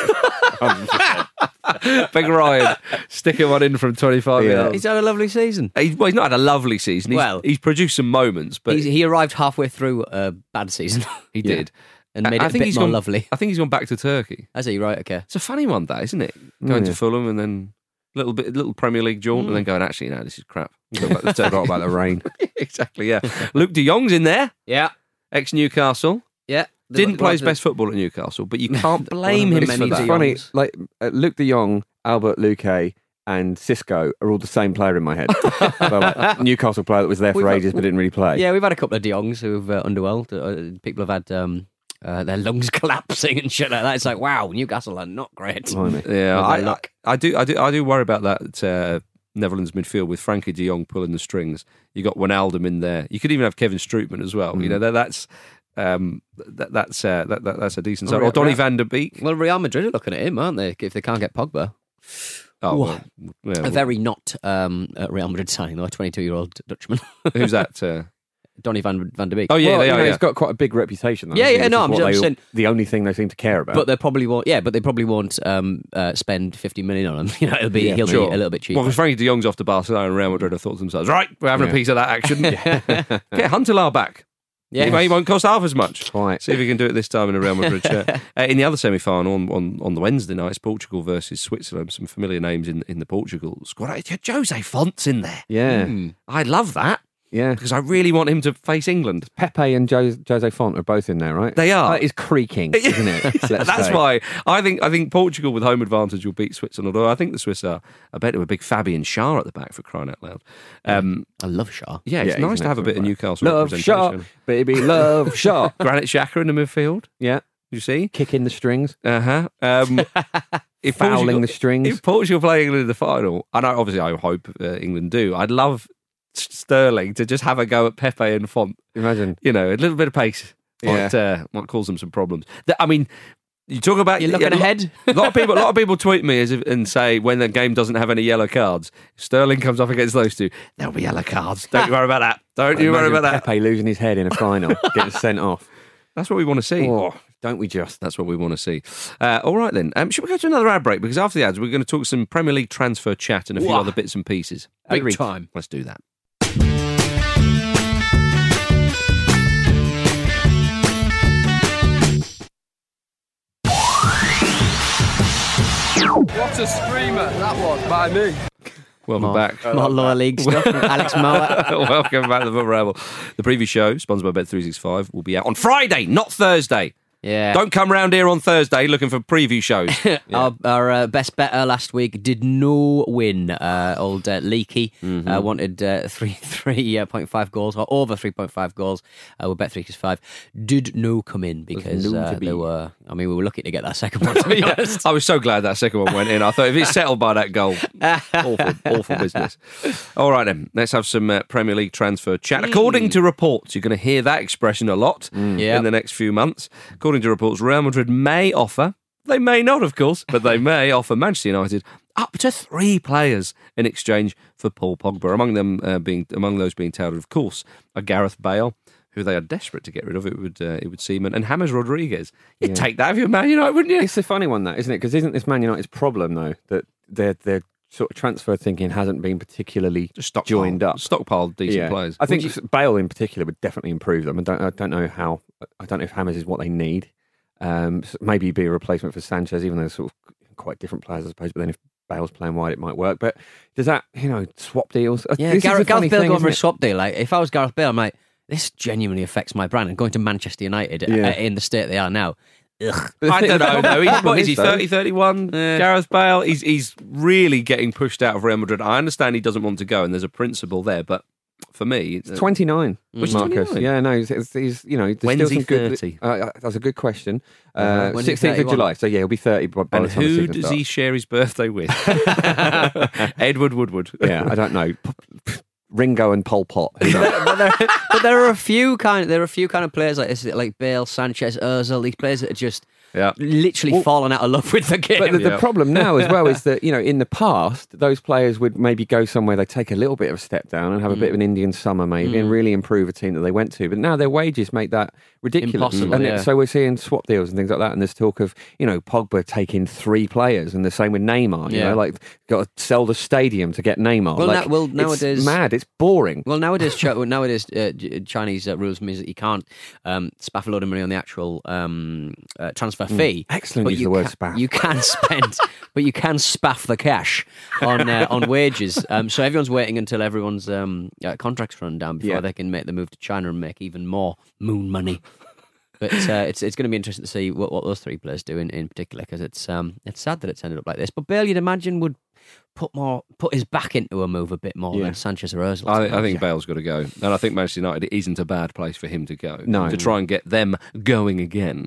100%. Big Ryan, sticking one in from 25 yards. He's had a lovely season. He's not had a lovely season. He's produced some moments, but he arrived halfway through a bad season. he did. And made it a bit more lovely. I think he's gone back to Turkey. Has he? Right, okay. It's a funny one, that, isn't it? Going to Fulham and then little Premier League jaunt and then going, actually, no, this is crap. Forgot about the rain. Exactly, yeah. Luke de Jong's in there. Yeah. Ex-Newcastle. Yeah. Didn't play his best football at Newcastle, but you can't blame him for that. It's funny, like Luke de Jong, Albert Luque, and Cisco are all the same player in my head. So, like, Newcastle player that was there for ages but didn't really play. Yeah, we've had a couple of de Jongs who've underwhelmed. People have had their lungs collapsing and shit like that. It's like, wow, Newcastle are not great. Yeah, I do worry about that Netherlands midfield with Frankie de Jong pulling the strings. You got Wijnaldum in there. You could even have Kevin Strootman as well. You know, that's a decent side. Or Donny van der Beek. Well, Real Madrid are looking at him, aren't they? If they can't get Pogba. Oh, a very not Real Madrid signing, though, a 22-year-old Dutchman. Who's that? Donny van der Beek. Oh, yeah, they are. He's got quite a big reputation. Though, I'm just saying. The only thing they seem to care about. But they probably won't. Yeah, but they probably won't spend 50 million on him. He'll be a little bit cheaper. Well, because Frankie de Jong's off to Barcelona and Real Madrid have thought to themselves, right, we're having a piece of that action. Get Huntelaar back. Yeah, he won't cost half as much. Quite. See if he can do it this time in a Real Madrid shirt. In the other semi-final on the Wednesday night, it's Portugal versus Switzerland. Some familiar names in the Portugal squad. Jose Font's in there. Yeah. I love that. Yeah. Because I really want him to face England. Pepe and Jose Font are both in there, right? They are. That is creaking, isn't it? That's why I think Portugal with home advantage will beat Switzerland, although I think the Swiss are a bit of a big Fabian Schär at the back, for crying out loud. I love Schär. Yeah, it's nice to have a bit of Newcastle love representation. Schär, baby, love Schär. Granit Xhaka in the midfield. Yeah. You see? Kicking the strings. Uh-huh. Fouling the strings. If Portugal play England in the final, and I hope England do, I'd love Sterling to just have a go at Pepe and Font. Imagine. A little bit of pace might cause them some problems. I mean, you talk about... You're looking ahead. A lot of people tweet me and say when the game doesn't have any yellow cards, Sterling comes up against those two, there'll be yellow cards. Don't you worry about that. Don't you worry about that. Pepe losing his head in a final, getting sent off. That's what we want to see. Oh, don't we just? That's what we want to see. All right then. Should we go to another ad break? Because after the ads, we're going to talk some Premier League transfer chat and a few other bits and pieces. Big time. Let's do that. What a screamer that was by me. Welcome back. More lower league stuff. Alex Mower. Welcome back to the Football Ramble. The preview show, sponsored by Bet365, will be out on Friday, not Thursday. Yeah. Don't come round here on Thursday looking for preview shows. Our best better last week did no win. Old Leaky wanted 3.5 goals or over 3.5 goals. With Bet365 did no come in because we were lucky to get that second one, to be honest. I was so glad that second one went in. I thought if it's settled by that goal, awful business. All right then, let's have some Premier League transfer chat. According to reports, you're going to hear that expression a lot in the next few months. According to reports, Real Madrid may offer, they may not, of course, but they may offer Manchester United up to 3 players in exchange for Paul Pogba. Among those being touted, of course, are Gareth Bale, who they are desperate to get rid of. It would seem, and James Rodriguez. You'd take that if you're Man United, wouldn't you? It's a funny one, that, isn't it? Because isn't this Man United's problem though that their sort of transfer thinking hasn't been particularly joined up, stockpiled decent players. I think Bale in particular would definitely improve them. I don't know how. I don't know if James is what they need. Maybe be a replacement for Sanchez, even though they're sort of quite different players, I suppose. But then if Bale's playing wide, it might work. But does that, swap deals? Yeah, Gareth Bale going for a swap deal. Like, if I was Gareth Bale, I'm like, this genuinely affects my brand. And going to Manchester United in the state they are now. Ugh. I don't know. What is he, 30, 31? Gareth Bale, he's really getting pushed out of Real Madrid. I understand he doesn't want to go, and there's a principle there, but for me... It's 29, Which Marcus. 29? Yeah, no, he's When's he 30? That's a good question. When's he 16th of July, so yeah, he'll be 30 by the And time the who season does starts. he share his birthday with? Edward Woodward. Yeah, I don't know. Ringo and Pol Pot. but there are a few kind of players like this, like Bale, Sanchez, Ozil. These players that are just literally fallen out of love with the game. But the problem now as well is that, in the past, those players would maybe go somewhere, they take a little bit of a step down and have a bit of an Indian summer maybe and really improve a team that they went to. But now their wages make that ridiculous. Impossible, and so we're seeing swap deals and things like that. And there's talk of, Pogba taking 3 players, and the same with Neymar. Got to sell the stadium to get Neymar. Nowadays, it's mad. It's boring. Well, nowadays Chinese rules means that you can't spaff a load of money on the actual transfer fee. Excellent use of the word spaff. You can spend, but you can spaff the cash on wages. So everyone's waiting until everyone's contracts run down before they can make the move to China and make even more moon money. But it's going to be interesting to see what those 3 players do in particular, because it's sad that it's ended up like this. But Bale, you'd imagine, would put his back into a move a bit more than Sanchez or Ozil. I think Bale's got to go, and I think Manchester United isn't a bad place for him to go. No, to try and get them going again.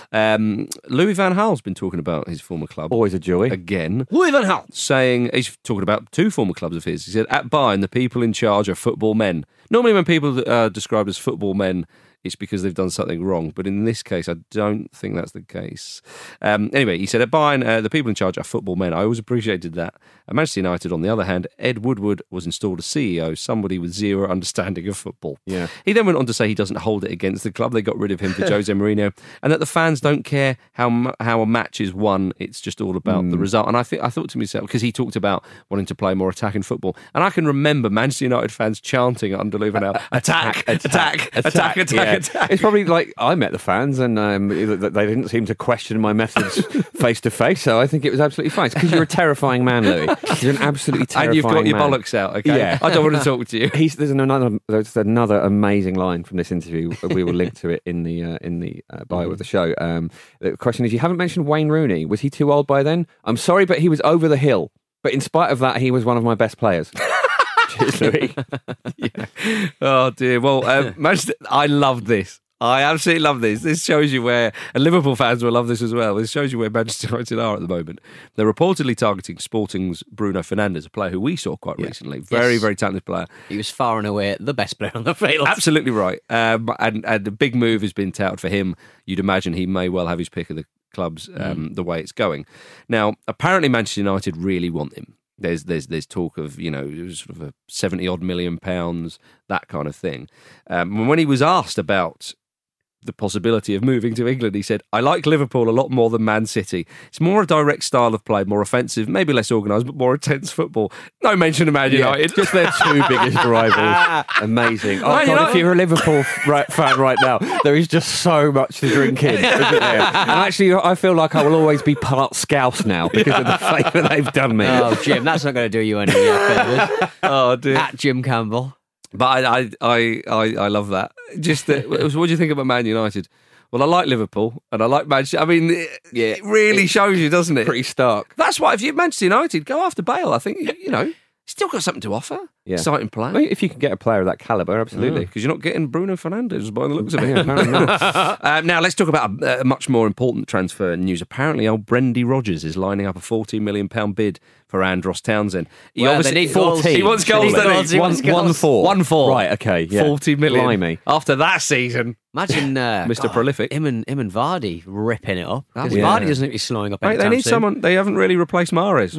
Louis van Gaal's been talking about his former club. Always a joy. Again, Louis van Gaal saying he's talking about 2 former clubs of his. He said, "At Bayern, the people in charge are football men. Normally, when people are described as football men, it's because they've done something wrong. But in this case, I don't think that's the case." Anyway, he said, "At Bayern, the people in charge are football men. I always appreciated that. At Manchester United, on the other hand, Ed Woodward was installed as CEO, somebody with zero understanding of football." Yeah. He then went on to say he doesn't hold it against the club. They got rid of him for Jose Mourinho, and that the fans don't care how a match is won. It's just all about the result. And I thought to myself, because he talked about wanting to play more attacking football, and I can remember Manchester United fans chanting under Louis van Gaal, attack. Yeah. It's probably like I met the fans and they didn't seem to question my methods face to face, so I think it was absolutely fine. It's because you're a terrifying man, Louis. You're an absolutely terrifying man. And you've got your bollocks out, okay? Yeah. I don't want to talk to you. There's another amazing line from this interview. We will link to it in the bio of the show. The question is, you haven't mentioned Wayne Rooney. Was he too old by then? I'm sorry, but he was over the hill. But in spite of that, he was one of my best players. Cheers, Louis. Yeah. Oh dear. Well, I love this. I absolutely love this. This shows you where, and Liverpool fans will love this as well, this shows you where Manchester United are at the moment. They're reportedly targeting Sporting's Bruno Fernandes, a player who we saw quite recently. Very, very talented player. He was far and away the best player on the field. Absolutely right. And the big move has been touted for him. You'd imagine he may well have his pick of the clubs the way it's going. Now, apparently Manchester United really want him. There's talk of, sort of a 70 odd million pounds, that kind of thing. When he was asked about the possibility of moving to England, he said, "I like Liverpool a lot more than Man City. It's more a direct style of play, more offensive, maybe less organised, but more intense football." No mention of Man United. Just their 2 biggest rivals. Amazing. Oh, God, if you're a Liverpool fan right now, there is just so much to drink in, isn't there? And actually, I feel like I will always be part Scouse now because of the favour they've done me. Oh, Jim, that's not going to do you any favours. Oh, dear. At Jim Campbell. But I love that. Just that. What do you think about Man United? Well, I like Liverpool and I like Manchester. I mean, it really shows you, doesn't it? Pretty stark. That's why if you're Manchester United, go after Bale. I think still got something to offer. Yeah. Exciting player. Well, if you can get a player of that calibre, absolutely. Because you're not getting Bruno Fernandes by the looks of it. Now, let's talk about a much more important transfer news. Apparently, old Brendy Rodgers is lining up a £14 million bid for Andros Townsend. They need 14. He wants goals, doesn't he? 1-4. Right, okay. Yeah. 40 million. Blimey. After that season. Imagine Mr. Prolific. Him and Vardy ripping it up. Because Vardy doesn't be slowing up anytime soon. They need soon. Someone. They haven't really replaced Mahrez.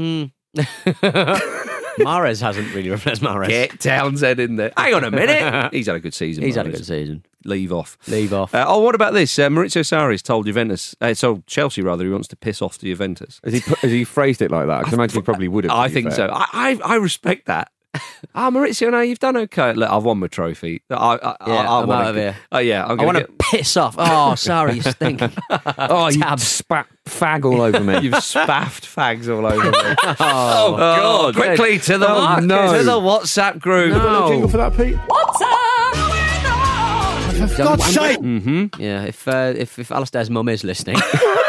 Mahrez hasn't really replaced Mahrez. Get Townsend in there. Hang on a minute. He's had a good season. He's had a good season. Leave off. What about this? Maurizio Sarri's told Chelsea rather, he wants to piss off to Juventus. Has he phrased it like that? Because I imagine he probably would have. I think so. I respect that. Maurizio, no, you've done okay. Look, I've won my trophy. I'm out of here. I want to piss off. Oh, sorry, you stink. You spat fag all over me. You've spaffed fags all over me. Oh, God. Quickly to the to the WhatsApp group. No. Jingle for that, Pete. For God's sake! Mm-hmm. Yeah, if Alistair's mum is listening,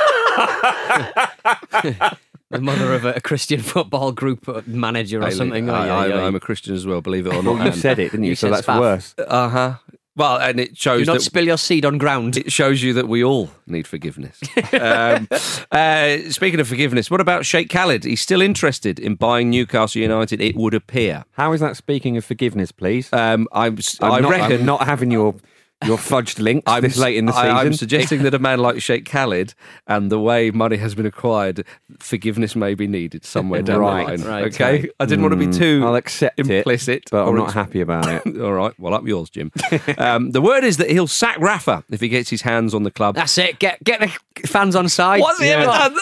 the mother of a Christian football group manager or something. I'm a Christian as well, believe it or not. Well, you said it, didn't you? So that's spaff. worse. Well, and it shows Do not that spill your seed on ground. it shows you that we all need forgiveness. Speaking of forgiveness, what about Sheikh Khalid? He's still interested in buying Newcastle United, it would appear. How is that speaking of forgiveness, please? I reckon I'm not having your fudged links this late in the season. I'm suggesting that a man like Sheikh Khalid and the way money has been acquired, forgiveness may be needed somewhere down the line. Right. Okay? I didn't want to be too I'll accept implicit. it, but I'm not happy about it. All right, well, up yours, Jim. The word is that he'll sack Rafa if he gets his hands on the club. That's it. Get the fans on side. What's he ever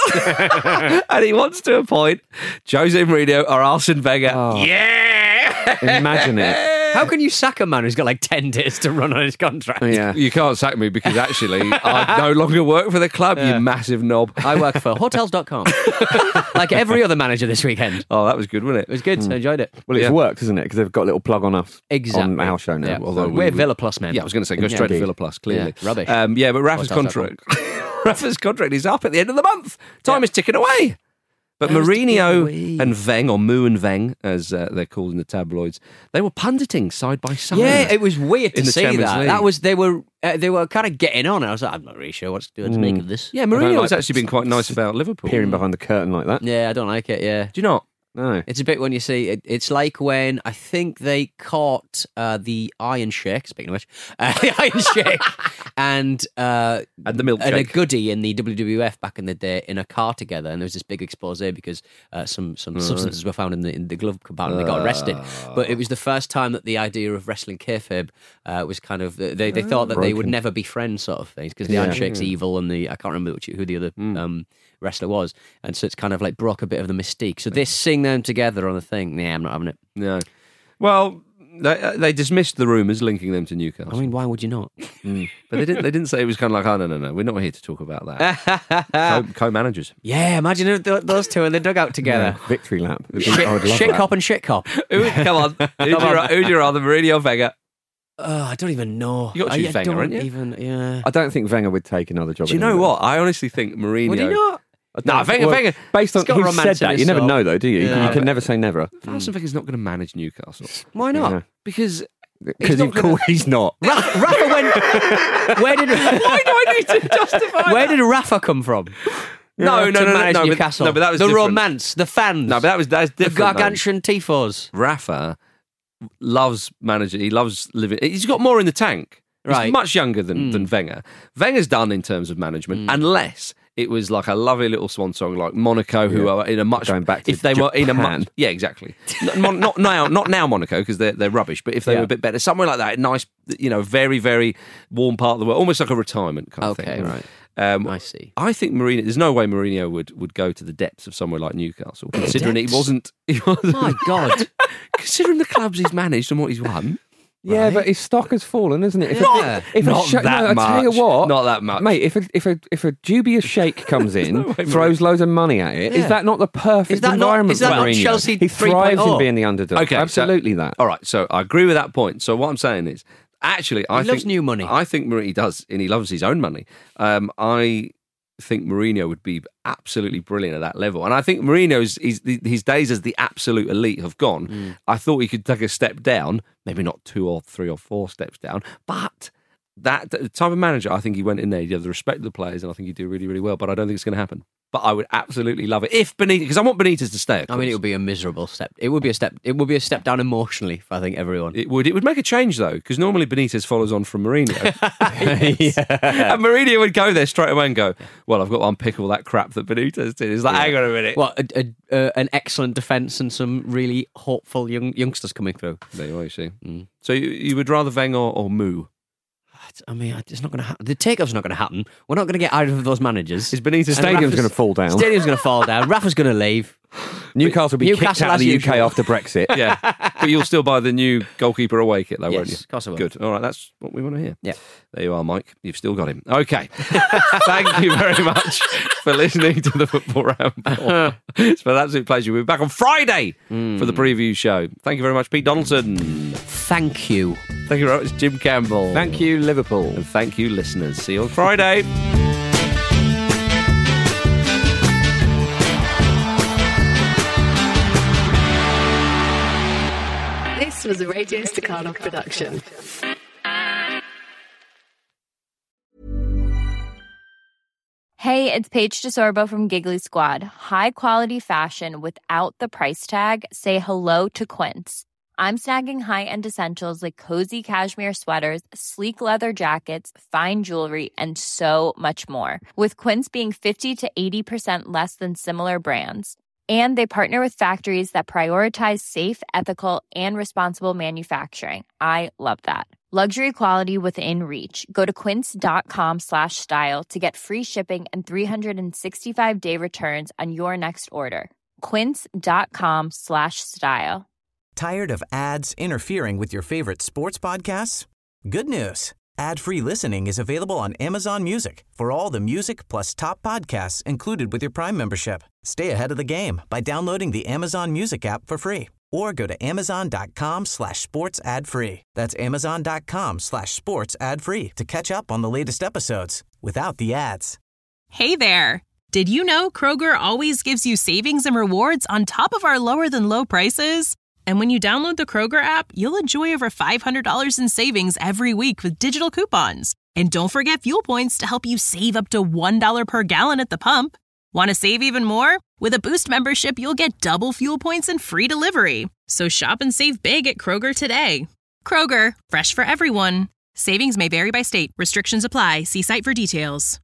done? And he wants to appoint Jose Mourinho or Arsene Wenger. Oh. Yeah! Imagine it. How can you sack a man who's got like 10 days to run on his contract? Yeah. You can't sack me because actually I no longer work for the club, you massive knob. I work for Hotels.com. Like every other manager this weekend. Oh, that was good, wasn't it? It was good. I enjoyed it. Well, it's worked, isn't it? Because they've got a little plug on us. Exactly. On our show now. Yeah. Although We're Villa Plus men. Yeah, I was going to say, go Yeah, straight to indeed. Villa Plus, clearly. Yeah, rubbish. Yeah, but Rafa's Hotels.com. Rafa's contract is up at the end of the month. Time is ticking away. But Time is Mourinho ticking away. and Wenger, or Moo and Weng, as they're called in the tabloids, they were punditing side by side. Yeah, it was weird to in the see Champions that. League. That was they were kind of getting on. I was like, I'm not really sure what to make of this. Yeah, don't Mourinho's like actually been quite nice about Liverpool. Peering behind the curtain like that. Yeah, I don't like it. Yeah. Do you not? No. It's a bit when you see it's like when I think they caught the Iron Sheikh. Speaking of which, the Iron Sheikh and the milkshake. and a goodie in the WWF back in the day in a car together, and there was this big expose because some substances were found in the glove compartment. And they got arrested, but it was the first time that the idea of wrestling kayfabe was kind of they thought that they would never be friends, sort of things, because the Iron Sheikh's evil and I can't remember who the other wrestler was, and so it's kind of like broke a bit of the mystique. So this seeing them together on the thing, I'm not having it. No. Well, they dismissed the rumours linking them to Newcastle. I mean, why would you not? But they didn't say it was kind of like, oh, no, we're not here to talk about that. Co-managers. Yeah, imagine if those two in the dugout together. Yeah, victory lap. I would love Shit that. cop and shit cop. Come on. Who'd you rather, Mourinho or Wenger? I don't even know. You got to choose Wenger, don't haven't you? even, yeah. I don't think Wenger would take another job. Do you know what? I honestly think Mourinho... Would he not? No, Wenger. Based on He's got who romance said in that, his you never soul. know, though, do you? Yeah. You can never say never. Arsene Wenger's not going to manage Newcastle. Why not? Yeah. Because... Because he's not. Rafa went. Where did? Why do I need to justify Where did Rafa come from? No, to manage Newcastle. But that was the different. romance, the fans. No, but that's the different. gargantuan tifos. Rafa loves managing. He loves living. He's got more in the tank. He's Right. much younger than Wenger. Wenger's done in terms of management, unless it was like a lovely little swan song like Monaco, who are in a much Going back to if they were in a Japan. much exactly not now Monaco because they're rubbish, but if they were a bit better, somewhere like that, a nice very very warm part of the world, almost like a retirement kind of thing. Right. I see. I think Mourinho. There's no way Mourinho would go to the depths of somewhere like Newcastle, considering he wasn't. My God. Considering the clubs he's managed and what he's won. Yeah, but his stock has fallen, isn't it? Yeah. Not that I tell you much. what, Not that much. mate. If a dubious sheikh comes in, throws loads of money at it, is that not the perfect Is that not- environment is that for not Mourinho? Chelsea He thrives 3.0? in being the underdog. Okay, so- absolutely that. All right, so I agree with that point. So what I'm saying is, actually, I think loves new money. I think Mourinho does, and he loves his own money. I think Mourinho would be absolutely brilliant at that level, and I think Mourinho's his days as the absolute elite have gone. I thought he could take a step down, maybe not 2 or 3 or 4 steps down, but that the type of manager, I think he went in there. He'd have the respect of the players, and I think he'd do really, really well. But I don't think it's going to happen. But I would absolutely love it if Benitez, because I want Benitez to stay. I mean, it would be a miserable step. It would be a step down emotionally for I think everyone. It would make a change though, because normally Benitez follows on from Mourinho. And Mourinho would go there straight away and go, well, I've got to unpick all that crap that Benitez did. It's like, hang on a minute. Well, an excellent defence and some really hopeful youngsters coming through. There you are, you see. So you would rather Wenger or Moo? I mean, it's not going to happen. The takeoff's not going to happen. We're not going to get either of those managers. Is Benitez Stadium's going to fall down. Stadium's going to fall down. Rafa's going to leave. Newcastle will be kicked Newcastle out of as the UK usual. after Brexit. Yeah, but you'll still buy the new goalkeeper away kit, though, won't you? Yes, of course I will. Good. All right, that's what we want to hear. Yeah. There you are, Mike. You've still got him. Okay. Thank you very much for listening to the Football Ramble. It's been an absolute pleasure. We'll be back on Friday for the preview show. Thank you very much, Pete Donaldson. Thank you. Thank you very much, Jim Campbell. Thank you, Liverpool. And thank you, listeners. See you on Friday. This was a Radio Staccato production. Hey, it's Paige DeSorbo from Giggly Squad. High quality fashion without the price tag. Say hello to Quince. I'm snagging high-end essentials like cozy cashmere sweaters, sleek leather jackets, fine jewelry, and so much more. With Quince being 50 to 80% less than similar brands. And they partner with factories that prioritize safe, ethical, and responsible manufacturing. I love that. Luxury quality within reach. Go to quince.com/style to get free shipping and 365-day returns on your next order. Quince.com/style. Tired of ads interfering with your favorite sports podcasts? Good news. Ad-free listening is available on Amazon Music for all the music plus top podcasts included with your Prime membership. Stay ahead of the game by downloading the Amazon Music app for free or go to amazon.com/sports ad free. That's amazon.com/sports ad free to catch up on the latest episodes without the ads. Hey there. Did you know Kroger always gives you savings and rewards on top of our lower than low prices? And when you download the Kroger app, you'll enjoy over $500 in savings every week with digital coupons. And don't forget fuel points to help you save up to $1 per gallon at the pump. Want to save even more? With a Boost membership, you'll get double fuel points and free delivery. So shop and save big at Kroger today. Kroger, fresh for everyone. Savings may vary by state. Restrictions apply. See site for details.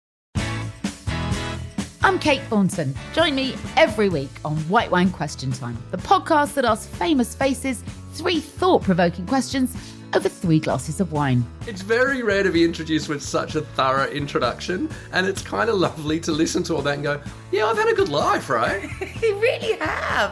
I'm Kate Thornton. Join me every week on White Wine Question Time, the podcast that asks famous faces 3 thought-provoking questions over 3 glasses of wine. It's very rare to be introduced with such a thorough introduction, and it's kind of lovely to listen to all that and go, yeah, I've had a good life, right? You really have.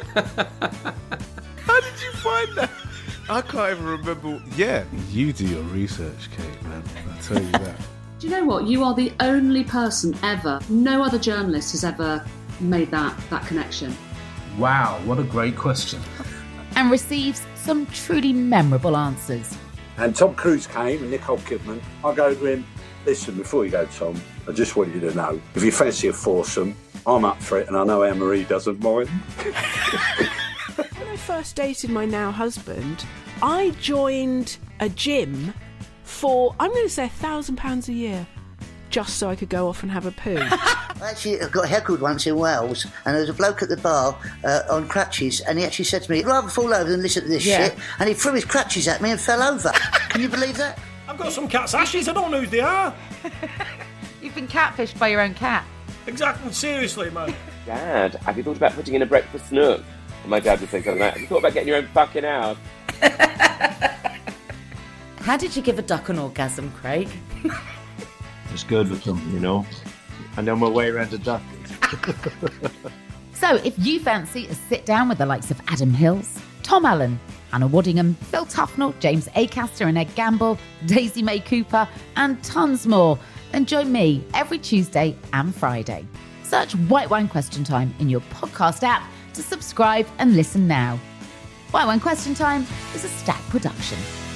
How did you find that? I can't even remember. Yeah, you do your research, Kate, man. I'll tell you that. Do you know what? You are the only person ever, no other journalist has ever made that connection. Wow, what a great question. And receives some truly memorable answers. And Tom Cruise came and Nicole Kidman. I go to him, listen, before you go, Tom, I just want you to know, if you fancy a foursome, I'm up for it and I know Anne-Marie doesn't mind. When I first dated my now husband, I joined a gym for, I'm going to say £1,000 a year, just so I could go off and have a poo. Actually, I got heckled once in Wales, and there was a bloke at the bar on crutches, and he actually said to me, I'd rather fall over than listen to this shit, and he threw his crutches at me and fell over. Can you believe that? I've got some cat's ashes, I don't know who they are. You've been catfished by your own cat. Exactly, seriously, man. Dad, have you thought about putting in a breakfast nook? And my dad would say something like, have you thought about getting your own fucking house? How did you give a duck an orgasm, Craig? It's good with them, you know. I know my way around a duck. So if you fancy a sit down with the likes of Adam Hills, Tom Allen, Anna Waddingham, Phil Tufnell, James Acaster and Ed Gamble, Daisy May Cooper, and tons more, then join me every Tuesday and Friday. Search White Wine Question Time in your podcast app to subscribe and listen now. White Wine Question Time is a Stack production.